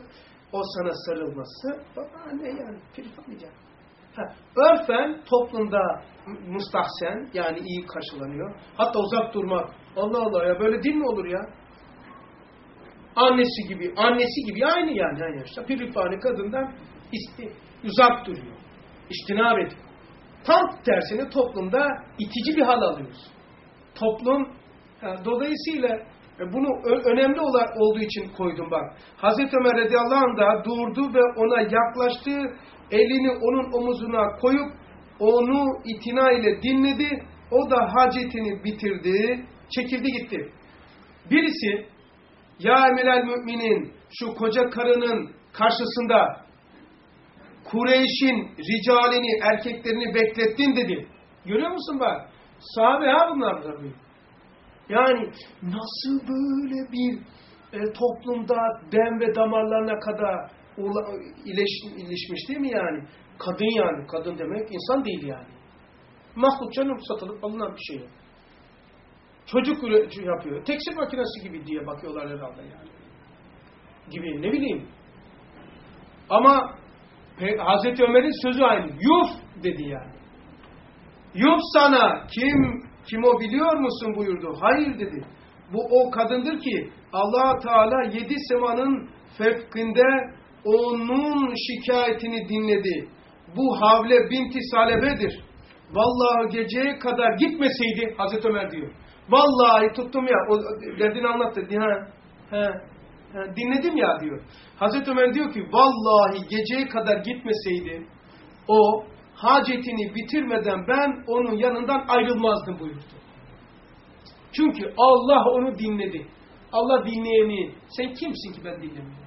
o sana sarılması, babaanne yani, pirifameyecek. Örfen toplumda müstahsen, yani iyi karşılanıyor. Hatta uzak durmak. Allah Allah ya, böyle değil mi olur ya? Annesi gibi aynı yani. İşte pirifani kadından uzak duruyor. İçtinab ediyor. Tam tersine toplumda itici bir hal alıyoruz. Toplum, dolayısıyla bunu önemli olduğu için koydum bak. Hazreti Ömer radıyallahu anh da durdu ve ona yaklaştı, elini onun omuzuna koyup onu itina ile dinledi. O da hacetini bitirdi, çekildi gitti. Birisi, ya emirel müminin, şu koca karının karşısında Kureyş'in ricalini, erkeklerini beklettin dedi. Görüyor musun bak? Sahabe ha bunlar tabii. Yani nasıl böyle bir toplumda dem ve damarlarına kadar ilişmiş değil mi yani? Kadın yani. Kadın demek insan değil yani. Mahluk canım, satılıp alınan bir şey. Çocuk yapıyor. Tekstil makinesi gibi diye bakıyorlar herhalde yani. Gibi ne bileyim. Ama Hazreti Ömer'in sözü aynı. Yuf dedi yani. Yuf sana. Kim o biliyor musun buyurdu. Hayır dedi. Bu o kadındır ki Allah Teala 7 semanın fevkinde onun şikayetini dinledi. Bu Havle binti Salebe'dir. Vallahi geceye kadar gitmeseydi, Hazreti Ömer diyor. Vallahi tuttum ya, o derdini anlattı. Dinledim ya diyor. Hazreti Ömer diyor ki vallahi geceye kadar gitmeseydi o hacetini bitirmeden ben onun yanından ayrılmazdım buyurdu. Çünkü Allah onu dinledi. Allah dinleyeni, sen kimsin ki ben dinlemiyorum?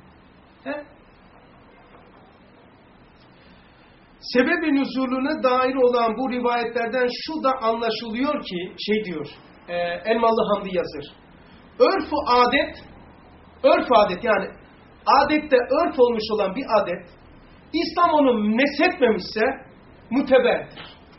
Sebebi nüzulüne dair olan bu rivayetlerden şu da anlaşılıyor ki, diyor, Elmalı Hamdi yazır. Örf adet yani adette örf olmuş olan bir adet, İslam onu neshetmemişse müteberdir.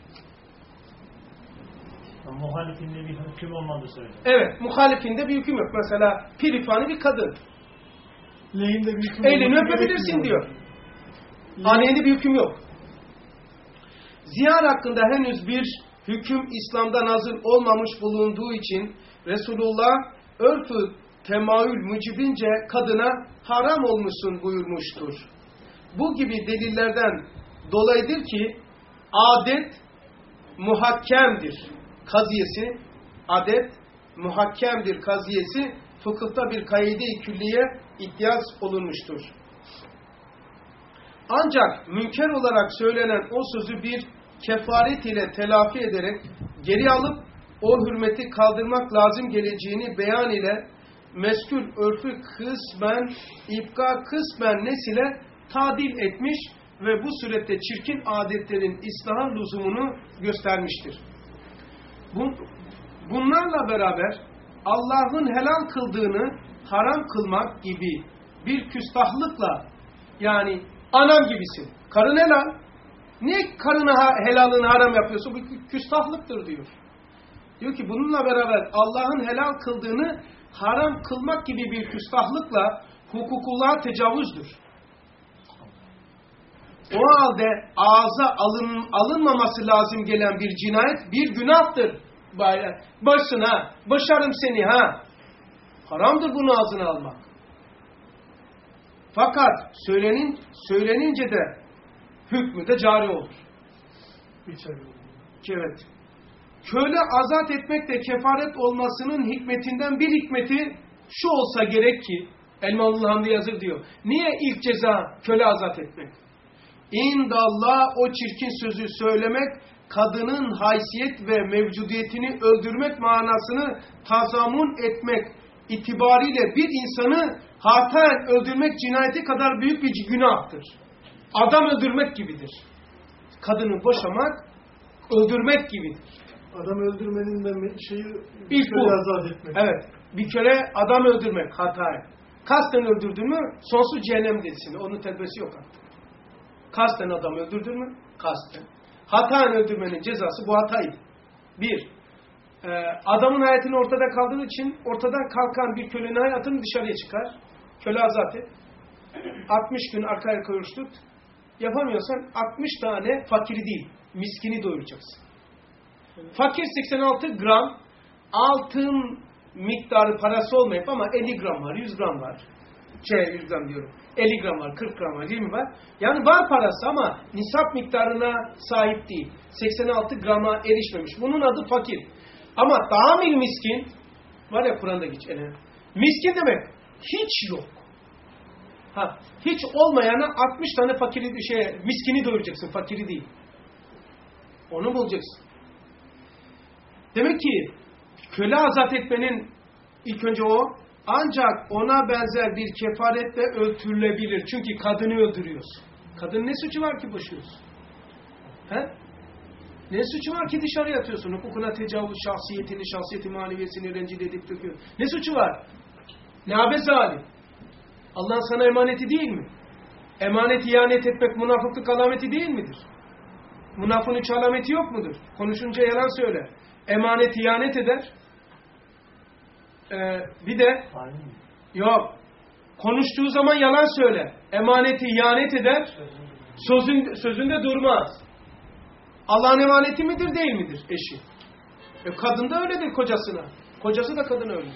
Muhalifinde bir hüküm olmadığı sürece. Evet, muhalifinde bir hüküm yok. Mesela pirifani bir kadın. Lehinde bir hüküm elini öpebilirsin diyor. Aleyhinde bir hüküm yok. Zihar hakkında henüz bir hüküm İslam'da nazil olmamış bulunduğu için Resulullah örfü temayül mucibince kadına haram olmuşsun buyurmuştur. Bu gibi delillerden dolayıdır ki adet muhakkemdir kaziyesi, adet muhakkemdir kaziyesi fıkıhta bir kaide-i külliye ihtiyaç olunmuştur. Ancak münker olarak söylenen o sözü bir kefaret ile telafi ederek geri alıp o hürmeti kaldırmak lazım geleceğini beyan ile meskul örfü kısmen, ipka kısmen nesile tadil etmiş ve bu surette çirkin adetlerin ıslahı lüzumunu göstermiştir. Bunlarla beraber Allah'ın helal kıldığını haram kılmak gibi bir küstahlıkla, yani anam gibisin, karın helal, niye karına helalını haram yapıyorsun? Bu küstahlıktır diyor. Diyor ki bununla beraber Allah'ın helal kıldığını haram kılmak gibi bir küstahlıkla hukukullah'a tecavüzdür. O halde ağza alınmaması lazım gelen bir cinayet bir günahtır. Başına, başarım seni ha. Haramdır bunu ağzına almak. Fakat söylenince de hükmü de cari olur. Evet. Köle azat etmek de kefaret olmasının hikmetinden bir hikmeti şu olsa gerek ki, Elmalı Hamdi yazır diyor. Niye ilk ceza köle azat etmek? İndallah o çirkin sözü söylemek, kadının haysiyet ve mevcudiyetini öldürmek manasını tazamun etmek itibariyle bir insanı hataen öldürmek cinayeti kadar büyük bir günahtır. Adam öldürmek gibidir. Kadını boşamak öldürmek gibidir. Adam öldürmenin de şeyi İlk köle azat etmek. Evet. Bir köle adam öldürmek hataen. Kasten öldürdün mü sonsuz cehennem desin. Onun tedbirisi yok artık. Kasten adam öldürdün mü? Kasten. Hataen öldürmenin cezası bu hataydı. Bir, adamın hayatını ortada kaldığı için ortadan kalkan bir kölenin hayatını dışarıya çıkar. Köle azat et. 60 gün arka arkaya oruç tut. Yapamıyorsan 60 tane fakiri değil, miskini doyuracaksın. Fakir 86 gram altın miktarı parası olmayıp ama 50 gram var, 100 gram var. 100 gram diyorum. 50 gram var, 40 gram var, 20 var. Yani var parası ama nisap miktarına sahip değil. 86 grama erişmemiş. Bunun adı fakir. Ama tamil miskin, var ya Kur'an'da geçen. Miskin demek hiç yok. Hiç olmayana 60 tane fakiri miskini doyuracaksın, fakiri değil. Onu bulacaksın. Demek ki köle azat etmenin ilk önce o, ancak ona benzer bir kefaretle öldürülebilir. Çünkü kadını öldürüyorsun. Kadının ne suçu var ki boşuyorsun? Ne suçu var ki dışarıya atıyorsun? Hukukuna tecavüz, şahsiyeti maneviyesini rencide edip döküyor. Ne suçu var? Ne haber zalim? Allah'ın sana emaneti değil mi? Emanet ihanet etmek münafıklık alameti değil midir? Münafığın 3 alameti yok mudur? Konuşunca yalan söyle. Emanet ihanet eder. Bir de yok. Konuştuğu zaman yalan söyle. Emaneti ihanet eder. Sözünde durmaz. Allah'ın emaneti midir değil midir eşi? Kadın da öyledir kocasına. Kocası da kadına öyledir.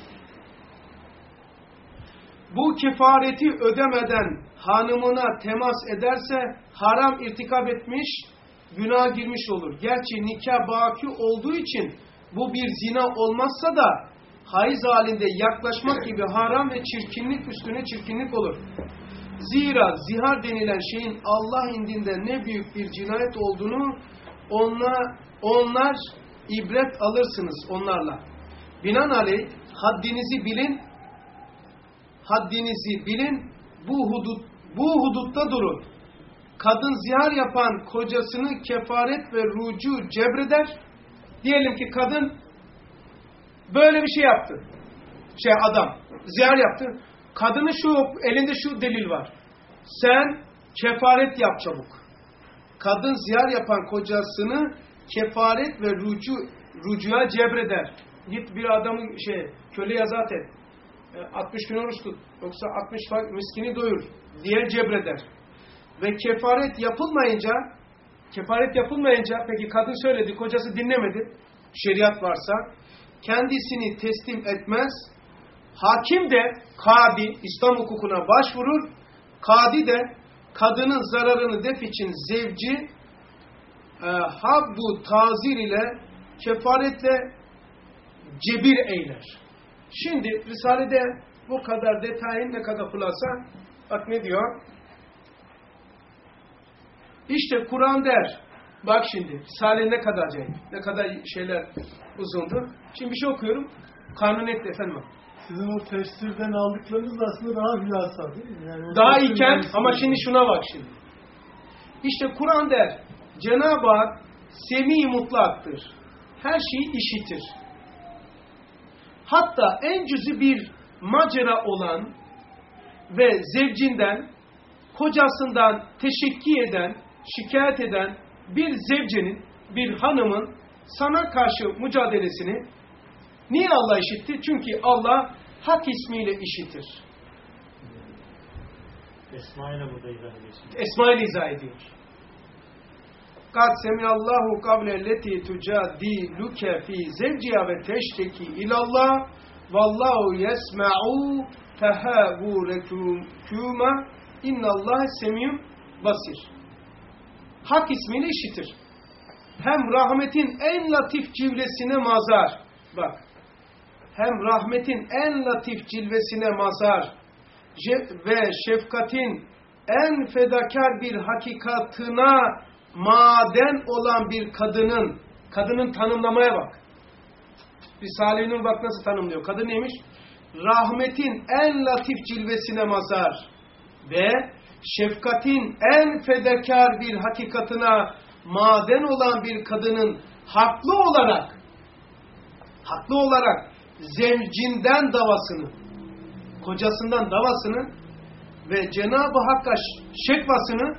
Bu kefareti ödemeden hanımına temas ederse haram irtikap etmiş, günah girmiş olur. Gerçi nikah baki olduğu için bu bir zina olmazsa da hayız halinde yaklaşmak gibi haram ve çirkinlik üstüne çirkinlik olur. Zira zihar denilen şeyin Allah indinde ne büyük bir cinayet olduğunu onlar ibret alırsınız onlarla. Binaenaleyh haddinizi bilin, bu hudutta durun. Kadın zihar yapan kocasını kefaret ve rucu cebreder. Diyelim ki kadın böyle bir şey yaptı. Adam zihar yaptı. Kadının elinde şu delil var. Sen kefaret yap çabuk. Kadın zihar yapan kocasını kefaret ve rucuya cebreder. Git bir adamı köleye azat et. 60 gün oruç tut. Yoksa 60 miskini doyur diye cebreder. Ve kefaret yapılmayınca peki kadın söyledi, kocası dinlemedi. Şeriat varsa kendisini teslim etmez. Hakim de kadi İslam hukukuna başvurur. Kadi de kadının zararını def için zevci habbu tazir ile kefaretle cebir eyler. Şimdi Risale'de bu kadar detayın ne kadar kulasa, bak ne diyor? İşte Kur'an der. Bak şimdi Risale ne kadar acayip, ne kadar şeyler uzundu. Şimdi bir şey okuyorum. Kanun etti efendim. Sizin o tefsirden aldıklarınız aslında daha hülasa değil mi? Yani daha iken ama şimdi şuna bak şimdi. İşte Kur'an der. Cenab-ı Hak semi mutlaktır. Her şeyi işitir. Hatta en cüz'i bir macera olan ve zevcinden, kocasından teşekki eden, şikayet eden bir zevcenin, bir hanımın sana karşı mücadelesini niye Allah işitti? Çünkü Allah hak ismiyle işitir. Esma ile burada izah ediyor. Esma ile izah ediyor. Kad semiyallahu kavlelleti tujadiluke fi zevciha ve teşteki ilallah vallahu yesma'u tehavvurekuma innallâhe semiyum basir. Hak ismiyle işitir. Hem rahmetin en latif cilvesine mazar. Bak. Hem rahmetin en latif cilvesine mazar ve şefkatin en fedakar bir hakikatına maden olan bir kadının tanımlamaya bak. Risale-i Nur bak nasıl tanımlıyor. Kadın neymiş? Rahmetin en latif cilvesine mazar ve şefkatin en fedakar bir hakikatına maden olan bir kadının haklı olarak zevcinden davasını, kocasından davasını ve Cenab-ı Hakk'a şekvasını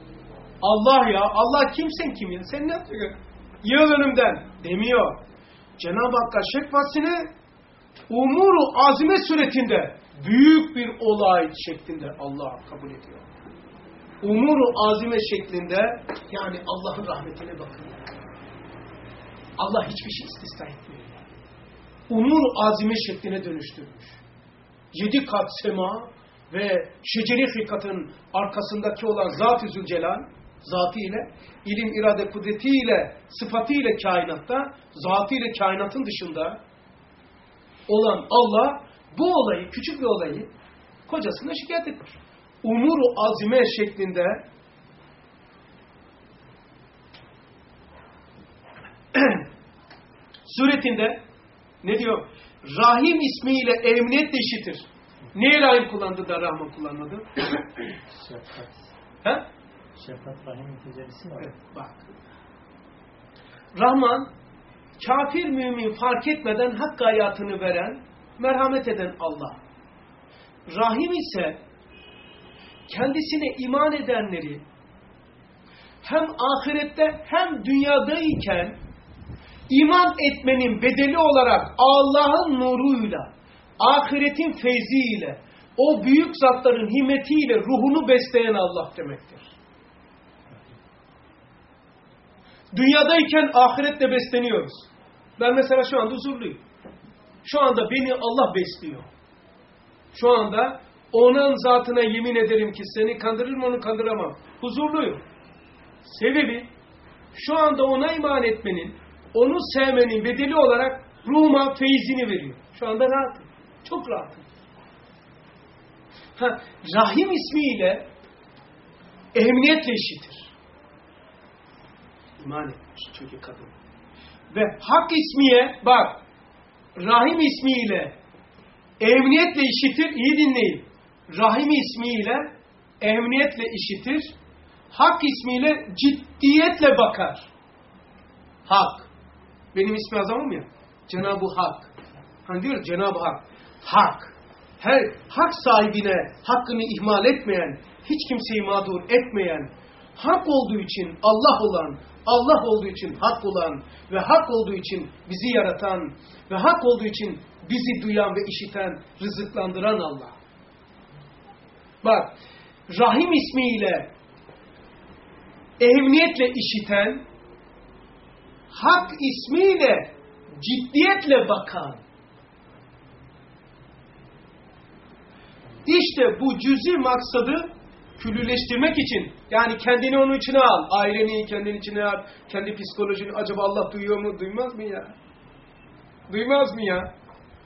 Allah kimsen kim ya? Sen ne yapıyorsun? Yığıl önümden demiyor. Cenab-ı Hakk'a şekvasını umuru azime suretinde büyük bir olay şeklinde Allah kabul ediyor. Umur-u azime şeklinde, yani Allah'ın rahmetine bakın. Allah hiçbir şey istisna etmiyor. Umur-u azime şekline dönüştürmüş. 7 kat sema ve şeceri hikatın arkasındaki olan Zat-ı Zülcelal, zatı ile, ilim, irade, kudreti ile, sıfatı ile kainatta, zatı ile kainatın dışında olan Allah bu olayı, küçük bir olayı kocasına şikayet etmiş. Umur-u azime şeklinde suretinde ne diyor? Rahim ismiyle emniyetle işitir. Neye Rahim kullandı da Rahman kullanmadı? Şefkat. He? Şefkat Rahim'in tecelisi var. Evet, bak. Rahman, kafir mümin fark etmeden hak hayatını veren, merhamet eden Allah. Rahim ise kendisine iman edenleri hem ahirette hem dünyadayken iman etmenin bedeli olarak Allah'ın nuruyla, ahiretin feyziyle, o büyük zatların himmetiyle ruhunu besleyen Allah demektir. Dünyadayken ahiretle besleniyoruz. Ben mesela şu anda huzurluyum. Şu anda beni Allah besliyor. Şu anda onun zatına yemin ederim ki seni kandırırım onu kandıramam. Huzurluyum. Sebebi şu anda ona iman etmenin, onu sevmenin bedeli olarak ruhuma feyzini veriyor. Şu anda rahatım. Çok rahatım. Rahim ismiyle emniyetle işitir. İman etmiş çünkü kadın. Ve hak ismiye bak, Rahim ismiyle emniyetle işitir. İyi dinleyin. Rahim ismiyle emniyetle işitir. Hak ismiyle ciddiyetle bakar. Hak. Benim ismi azamım ya. Cenab-ı Hak. Hani diyoruz Cenab-ı Hak. Hak. Her hak sahibine hakkını ihmal etmeyen, hiç kimseyi mağdur etmeyen, hak olduğu için Allah olan, Allah olduğu için hak olan ve hak olduğu için bizi yaratan ve hak olduğu için bizi duyan ve işiten, rızıklandıran Allah. Bak, Rahim ismiyle emniyetle işiten, hak ismiyle ciddiyetle bakan. İşte bu cüzi maksadı küllileştirmek için, yani kendini onun içine al, aileni kendin içine al, kendi psikolojini, acaba Allah duyuyor mu, duymaz mı ya? Duymaz mı ya?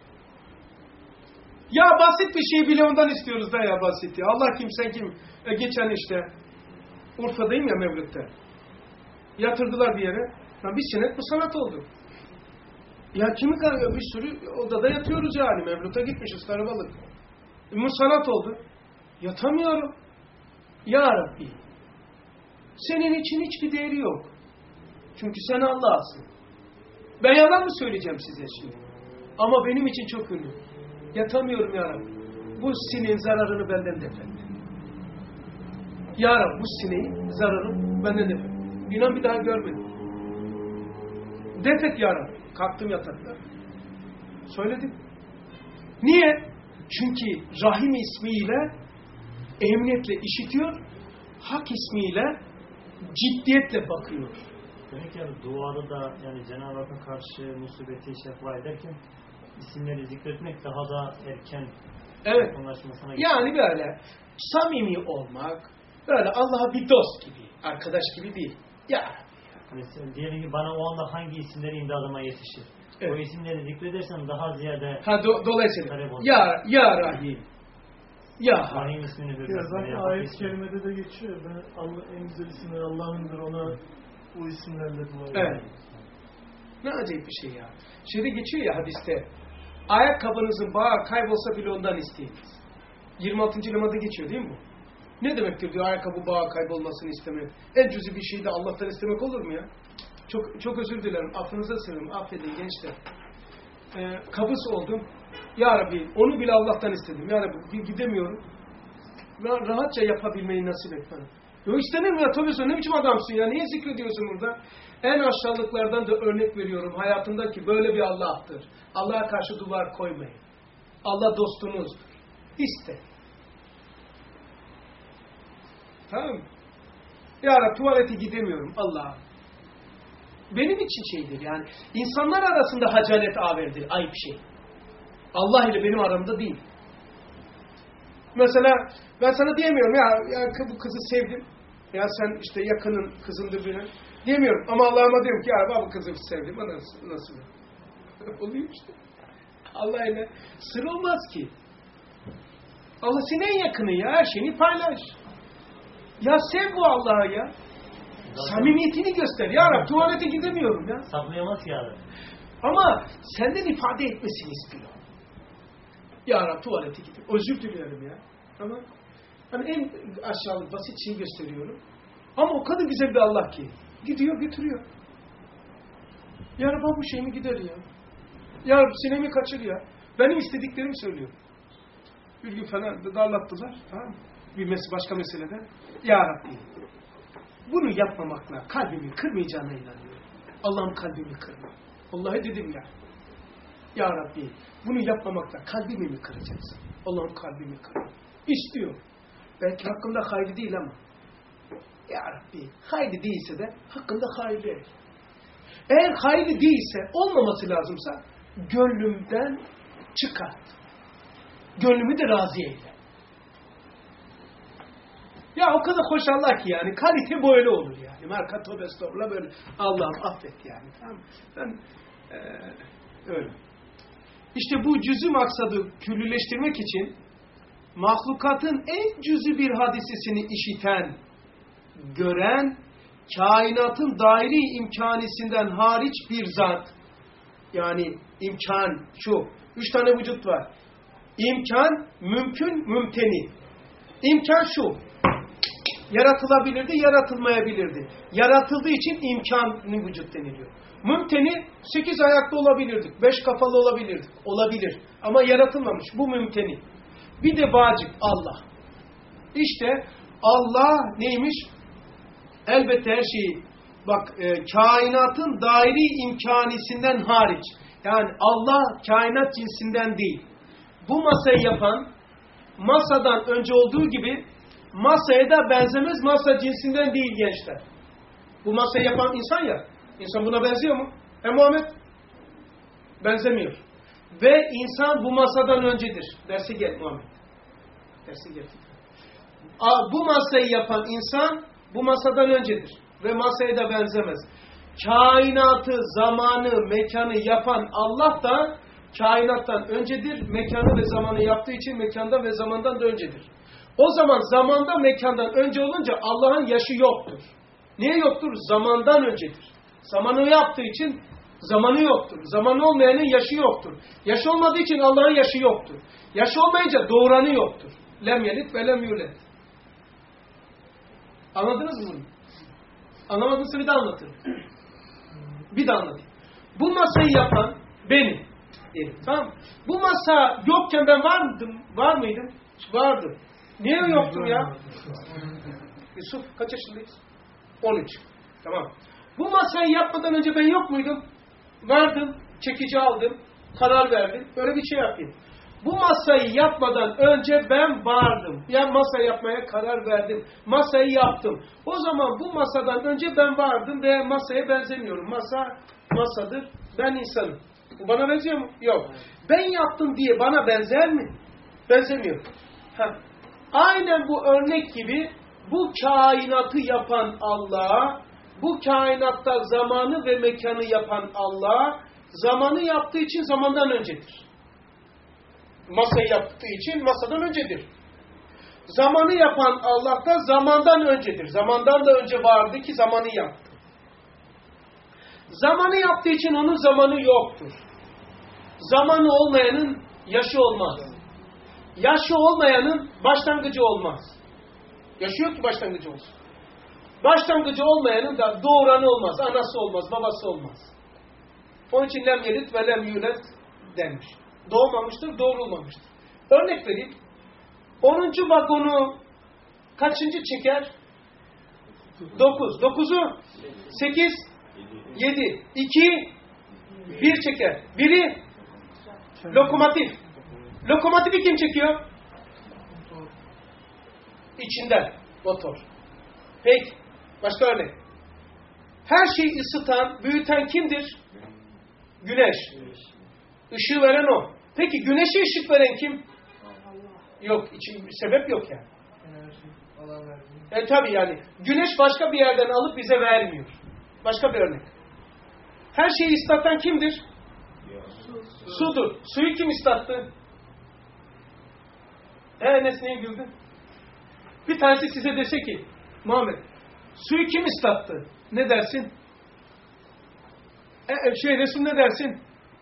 Ya basit bir şey bile ondan istiyoruz da ya basit ya. Allah kim sen kim? Geçen işte Urfa'dayım ya Mevlüt'te. Yatırdılar bir yere. Bir senet bu sanat oldu. Ya kimi kalıyor? Bir sürü odada yatıyoruz yani. Mevlüt'e gitmişiz karabalık. Musanat oldu. Yatamıyorum. Ya Rabbi. Senin için hiçbir değeri yok. Çünkü sen Allah'sın. Ben yalan mı söyleyeceğim size şimdi? Ama benim için çok ünlü. Yatamıyorum ya Rabbi. Bu sineğin zararını benden def et. Ya Rabbi bu sineğin zararını benden def et. İnan bir daha görmedim. Def et ya Rabbi. Kalktım yataktan. Söyledim. Niye? Çünkü Rahim ismiyle emniyetle işitiyor, hak ismiyle ciddiyetle bakıyor. Demek ki duada da yani Cenab-ı Hakk'a karşı musibeti şefa ederken isimleri zikretmek daha da erken yakınlaşmasına evet. Yani böyle samimi olmak, böyle Allah'a bir dost gibi, arkadaş gibi değil. Ya mesela diyelim ki bana o anda hangi isimleri imdadıma yetişir? Evet. O isimleri zikredersem daha ziyade dolayısıyla ya Rahim, ya Rahim ismini zaten ayet-i kerimede de geçiyor. Ben Allah, en güzel isimler Allah'ındır, ona bu isimlerle dua ediyorum. Evet. Ne acayip bir şey ya. Şeyde geçiyor ya hadiste. Ayakkabınızın bağı kaybolsa bile ondan isteyiniz. 26. lemada geçiyor değil mi bu? Ne demektir diyor ayakkabı bağı kaybolmasını istemek. En cüzi bir şeyi de Allah'tan istemek olur mu ya? Çok özür dilerim. Affınıza sığınırım. Affedin gençler. Kabus oldum. Ya Rabbi onu bile Allah'tan istedim. Ya Rabbi gidemiyorum. Rahatça yapabilmeyi nasip et bana. Yok istenir mi ya? Tabii ne biçim adamsın ya? Niye zikrediyorsun burada? En aşağılıklardan da örnek veriyorum hayatımdaki böyle bir Allah'tır. Allah'a karşı duvar koymayın. Allah dostunuzdur. İste. Tamam mı? Ya Rabbi tuvalete gidemiyorum Allah'ım. Benim için şeydir yani. İnsanlar arasında hacalet haberdir. Ayıp şey. Allah ile benim aramda değil. Mesela ben sana diyemiyorum ya bu kızı sevdim. Ya sen işte yakının kızındır benim. Diyemiyorum ama Allah'ıma diyorum ki ya bu kızı sevdim. Nasıl? Oluyor işte. Allah ile sır olmaz ki. Allah senin en yakını ya. Her şeyini paylaş. Ya sev bu Allah'ı ya. Samimiyetini göster. Ya Rabbi tuvalete gidemiyorum ya. Saklayamaz ki abi. Ama senden ifade etmesini istiyor. Ya Rabbi tuvalete gidip özür diliyorum ya. Ama hani en aşağılık basit şeyi gösteriyorum. Ama o kadar güzel bir Allah ki. Gidiyor götürüyor. Ya Rabbi bu şeyimi gider ya. Ya Rabbi sinemi kaçır ya. Benim istediklerimi söylüyor. Bir gün falan darlattılar. Tamam mı? Başka meseleden. Ya Rabbi bunu yapmamakla kalbimi kırmayacağına inanıyorum. Allah'ım kalbimi kırma. Vallahi dedim ya. Ya Rabbi bunu yapmamakla kalbimi mi kıracaksın? Allah'ım kalbimi kırma. İstiyor. Belki hakkında hayır değil ama. Ya Rabbi hayır değilse de hakkında hayır değil. Eğer hayır değilse olmaması lazımsa gönlümden çıkart. Gönlümü de razı eyle. Ya o kadar hoş Allah ki yani. Kalite böyle olur yani. Marka tövbe estağfurullah böyle. Allah'ım affet yani. Tamam. Ben öyle. İşte bu cüz'i maksadı küllüleştirmek için mahlukatın en cüz'i bir hadisesini işiten, gören, kainatın daire imkanisinden hariç bir zat. Yani imkan şu. 3 tane vücut var. İmkan, mümkün, mümteni. İmkan şu. Yaratılabilirdi, yaratılmayabilirdi. Yaratıldığı için imkanı vücut deniliyor. Mümteni 8 ayaklı olabilirdik, 5 kafalı olabilirdik. Olabilir. Ama yaratılmamış. Bu mümteni. Bir de vacip Allah. İşte Allah neymiş? Elbette her şeyi bak kainatın daire imkanisinden hariç. Yani Allah kainat cinsinden değil. Bu masayı yapan masadan önce olduğu gibi masaya da benzemez, masa cinsinden değil gençler. Bu masayı yapan insan ya. İnsan buna benziyor mu? Muhammed? Benzemiyor. Ve insan bu masadan öncedir. Dersi gel Muhammed. Dersi gel. Bu masayı yapan insan bu masadan öncedir. Ve masaya da benzemez. Kainatı, zamanı, mekanı yapan Allah da kainattan öncedir. Mekanı ve zamanı yaptığı için mekandan ve zamandan da öncedir. O zaman zamanda mekandan önce olunca Allah'ın yaşı yoktur. Niye yoktur? Zamandan öncedir. Zamanı yaptığı için zamanı yoktur. Zamanı olmayanın yaşı yoktur. Yaşı olmadığı için Allah'ın yaşı yoktur. Yaşı olmayınca doğuranı yoktur. Lem yelit ve lem yulet. Anladınız mı bunu? Anlamadıysa bir daha anlatırım. Bir daha anlatayım. Bu masayı yapan benim. Tamam. Bu masa yokken ben var mıydım? Vardım. Niye yoktum ya? Yusuf kaç yaşındayız? 13. Tamam. Bu masayı yapmadan önce ben yok muydum? Vardım. Çekici aldım. Karar verdim. Böyle bir şey yapayım. Bu masayı yapmadan önce ben vardım. Yani masa yapmaya karar verdim. Masayı yaptım. O zaman bu masadan önce ben vardım ve masaya benzemiyorum. Masa masadır. Ben insanım. Bu bana benziyor mu? Yok. Ben yaptım diye bana benzer mi? Benzemiyor. Aynen bu örnek gibi bu kainatı yapan Allah, bu kainatta zamanı ve mekanı yapan Allah, zamanı yaptığı için zamandan öncedir. Masayı yaptığı için masadan öncedir. Zamanı yapan Allah da zamandan öncedir. Zamandan da önce vardı ki zamanı yaptı. Zamanı yaptığı için onun zamanı yoktur. Zamanı olmayanın yaşı olmaz. Yaşı olmayanın başlangıcı olmaz. Yaşı yok ki başlangıcı olsun. Başlangıcı olmayanın da doğuranı olmaz. Anası olmaz, babası olmaz. Onun için lem yelit ve lem yulet denmiş. Doğmamıştır, doğrulmamıştır. Örnek vereyim. 10. vagonu kaçıncı çeker? 9. 9'u 8, 7, 2, 1 çeker. Biri lokomotif. Lokomotifi kim çekiyor? İçinden motor. Peki. Başka örnek. Her şeyi ısıtan, büyüten kimdir? Güneş. Işığı veren o. Peki güneşe ışık veren kim? Yok. Sebep yok yani. Tabii yani. Güneş başka bir yerden alıp bize vermiyor. Başka bir örnek. Her şeyi ıslatan kimdir? Sudur. Suyu kim ıslattı? Enes niye güldün? Bir tanesi size dese ki Muhammed, suyu kim ıslattı? Ne dersin? Resul ne dersin?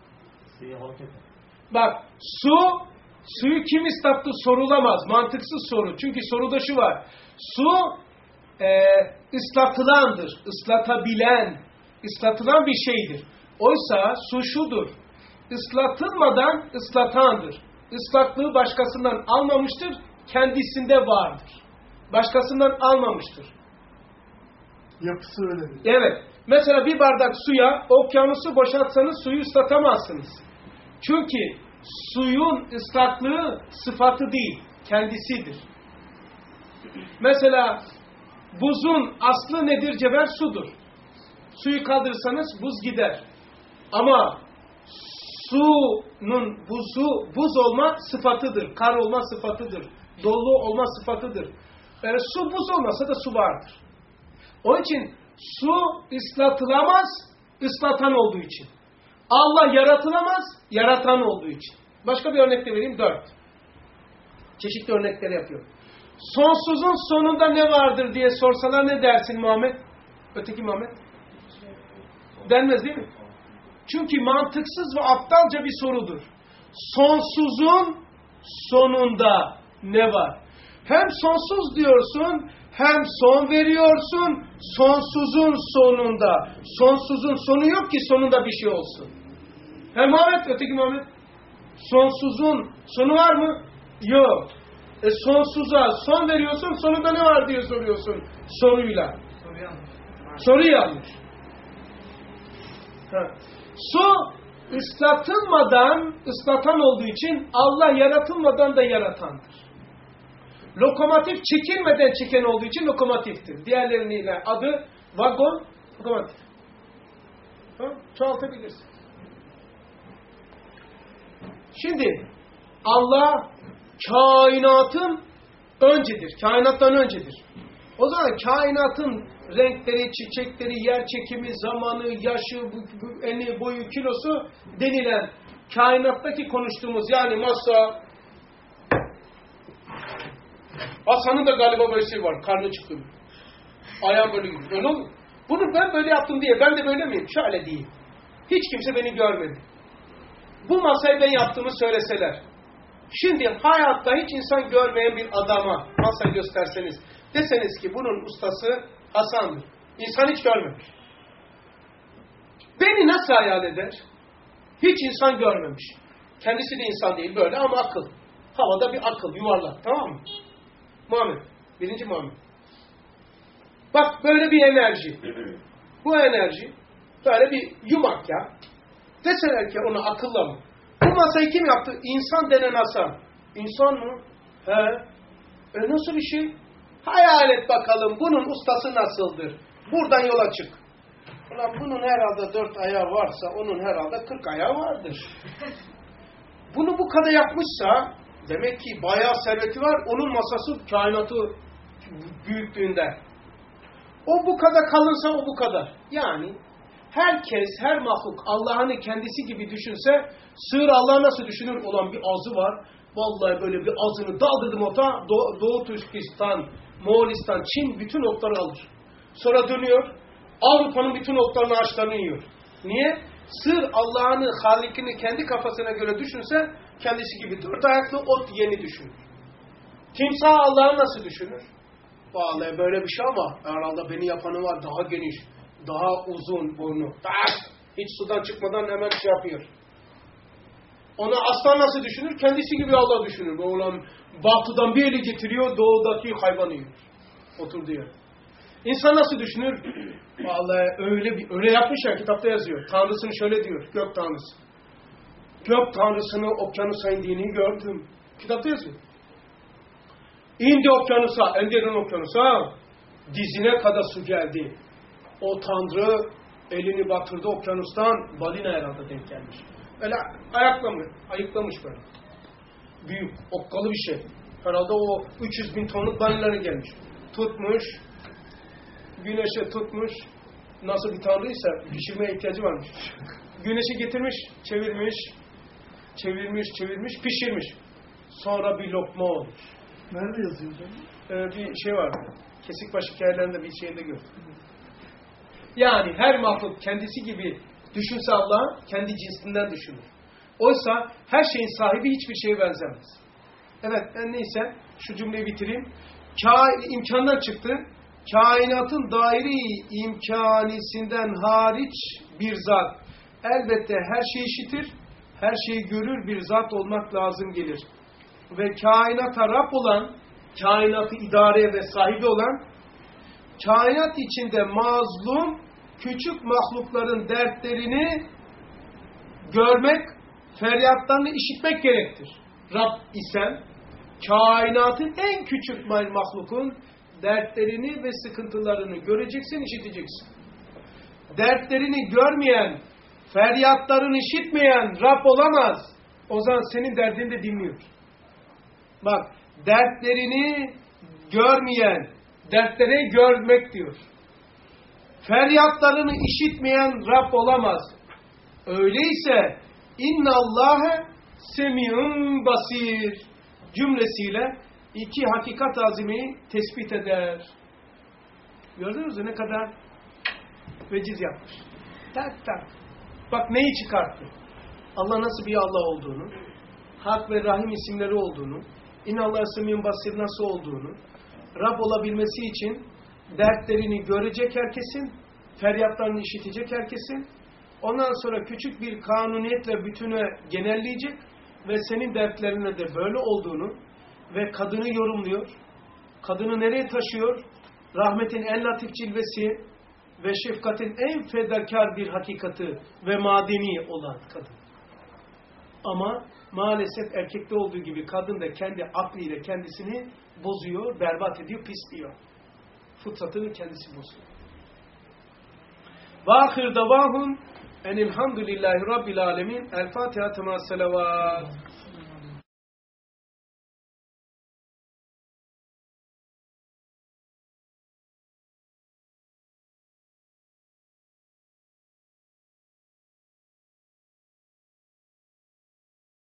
Bak, suyu kim ıslattı sorulamaz. Mantıksız soru. Çünkü soruda şu var. Su ıslatılandır. Islatabilen, ıslatılan bir şeydir. Oysa su şudur. Islatılmadan ıslatandır. Islaklığı başkasından almamıştır. Kendisinde vardır. Başkasından almamıştır. Yapısı öyledir. Evet. Mesela bir bardak suya okyanusu boşaltsanız suyu ıslatamazsınız. Çünkü suyun ıslaklığı sıfatı değil, kendisidir. Mesela buzun aslı nedir Ceber? Sudur. Suyu kaldırırsanız buz gider. Ama suyun buz olma sıfatıdır. Kar olma sıfatıdır. Dolu olma sıfatıdır. Su buz olmasa da su vardır. Onun için su ıslatılamaz, ıslatan olduğu için. Allah yaratılamaz, yaratan olduğu için. Başka bir örnek de vereyim. 4. Çeşitli örnekleri yapıyorum. Sonsuzun sonunda ne vardır diye sorsalar ne dersin Muhammed? Öteki Muhammed? Denmez değil mi? Çünkü mantıksız ve aptalca bir sorudur. Sonsuzun sonunda ne var? Hem sonsuz diyorsun, hem son veriyorsun, sonsuzun sonunda. Sonsuzun sonu yok ki sonunda bir şey olsun. Hem Muhammed, öteki Muhammed. Sonsuzun sonu var mı? Yok. Sonsuza son veriyorsun, sonunda ne var diye soruyorsun soruyla. Soru yanlış. Su ıslatılmadan ıslatan olduğu için Allah yaratılmadan da yaratandır. Lokomotif çekilmeden çeken olduğu için lokomotiftir. Diğerleriyle adı vagon, lokomotif. Çoğaltabilirsin. Şimdi Allah kainatın öncedir. Kainattan öncedir. O zaman kainatın renkleri, çiçekleri, yer çekimi, zamanı, yaşı, eni, boyu, kilosu denilen kainattaki konuştuğumuz yani masa, Hasan'ın da galiba böyle şey var. Karnı çıktı. Ayağım böyle gidiyor. Öyle olur. Bunu ben böyle yaptım diye ben de böyle miyim? Şöyle değil. Hiç kimse beni görmedi. Bu masayı ben yaptığımı söyleseler. Şimdi hayatta hiç insan görmeyen bir adama masayı gösterseniz deseniz ki bunun ustası Hasan'dır. İnsan hiç görmemiş. Beni nasıl hayal eder? Hiç insan görmemiş. Kendisi de insan değil böyle ama akıl. Havada bir akıl yuvarlak, tamam mı? Muhammed. Birinci Muhammed. Bak böyle bir enerji. Bu enerji böyle bir yumak ya. Deseler ki ona akılla mı? Bu masayı kim yaptı? İnsan denen Hasan. İnsan mı? He. Nasıl bir şey? Hayal et bakalım bunun ustası nasıldır? Buradan yola çık. Ulan bunun herhalde 4 ayağı varsa onun herhalde 40 ayağı vardır. Bunu bu kadar yapmışsa demek ki bayağı serveti var. Onun masası kainatı büyüklüğünde. O bu kadar kalırsa o bu kadar. Yani herkes, her mahluk Allah'ını kendisi gibi düşünse sığır Allah nasıl düşünür? Olan bir azı var. Vallahi böyle bir azını daldırdım ota. Doğu Türkistan, Moğolistan, Çin bütün otları alır. Sonra dönüyor. Avrupa'nın bütün otlarını ağaçlarını yiyor. Niye? Sığır Allah'ını, Halik'ini kendi kafasına göre düşünse kendisi gibi 4 ayaklı ot yeni düşünür. Timsah Allah'ı nasıl düşünür? Vallahi böyle bir şey ama herhalde beni yapanı var daha geniş, daha uzun boynu. Hiç sudan çıkmadan hemen şey yapıyor. Ona aslan nasıl düşünür? Kendisi gibi Allah düşünür. Oğlan batıdan bir eli getiriyor, doğudaki hayvanı yiyor. Oturduğu yer. İnsan nasıl düşünür? Vallahi öyle yapmış ya, kitapta yazıyor. Tanrısını şöyle diyor, gök tanrısı. Gök tanrısını okyanusa indiğini gördüm. Kitapta yazıyor. İndi okyanusa, en derin okyanusa. Dizine kadar su geldi. O Tanrı elini batırdı okyanustan, balina herhalde denk gelmiş. Öyle ayıklamış böyle. Büyük, okkalı bir şey. Herhalde o 300 bin tonluk balinaları gelmiş. Tutmuş, güneşe tutmuş. Nasıl bir tanrıysa pişirmeye ihtiyacı varmış. Güneşi getirmiş, çevirmiş, pişirmiş. Sonra bir lokma olmuş. Nerede yazıyor hocam? Bir şey vardı. Kesikbaş hikayelerinde bir şeyde gördüm. Yani her mahluk kendisi gibi düşünse Allah kendi cinsinden düşünür. Oysa her şeyin sahibi hiçbir şeye benzemez. Evet, neyse şu cümleyi bitireyim. İmkandan çıktı. Kainatın daire-i imkanisinden hariç bir zat. Elbette her şeyi işitir, her şeyi görür bir zat olmak lazım gelir. Ve kainata Rab olan, kainatı idare ve sahibi olan, kainat içinde mazlum, küçük mahlukların dertlerini görmek, feryatlarını işitmek gerektir. Rab isen, kainatın en küçük mahlukun dertlerini ve sıkıntılarını göreceksin, işiteceksin. Dertlerini görmeyen, feryatlarını işitmeyen Rab olamaz. O zaman senin derdini de dinliyor. Bak, dertlerini görmeyen, dertleri görmek diyor. Feryatlarını işitmeyen Rab olamaz. Öyleyse innallâhe semî'un basîr cümlesiyle iki hakikat azimeyi tespit eder. Gördünüz mü ne kadar veciz yapmış. Tak. Bak neyi çıkarttı? Allah nasıl bir Allah olduğunu, Hak ve Rahim isimleri olduğunu, İnnallâhe semî'un basîr nasıl olduğunu, Rab olabilmesi için dertlerini görecek herkesin, feryatlarını işitecek herkesin, ondan sonra küçük bir kanuniyetle bütüne genelleyecek ve senin dertlerine de böyle olduğunu ve kadını yorumluyor. Kadını nereye taşıyor? Rahmetin en latif cilvesi ve şefkatin en fedakar bir hakikati ve madeni olan kadın. Ama maalesef erkekte olduğu gibi kadın da kendi aklıyla kendisini bozuyor, berbat ediyor, pisliyor. Fıtratını kendisi bozuyor. Ve ahir davahum enilhamdülillahi rabbil alemin. El Fatiha tema selavat.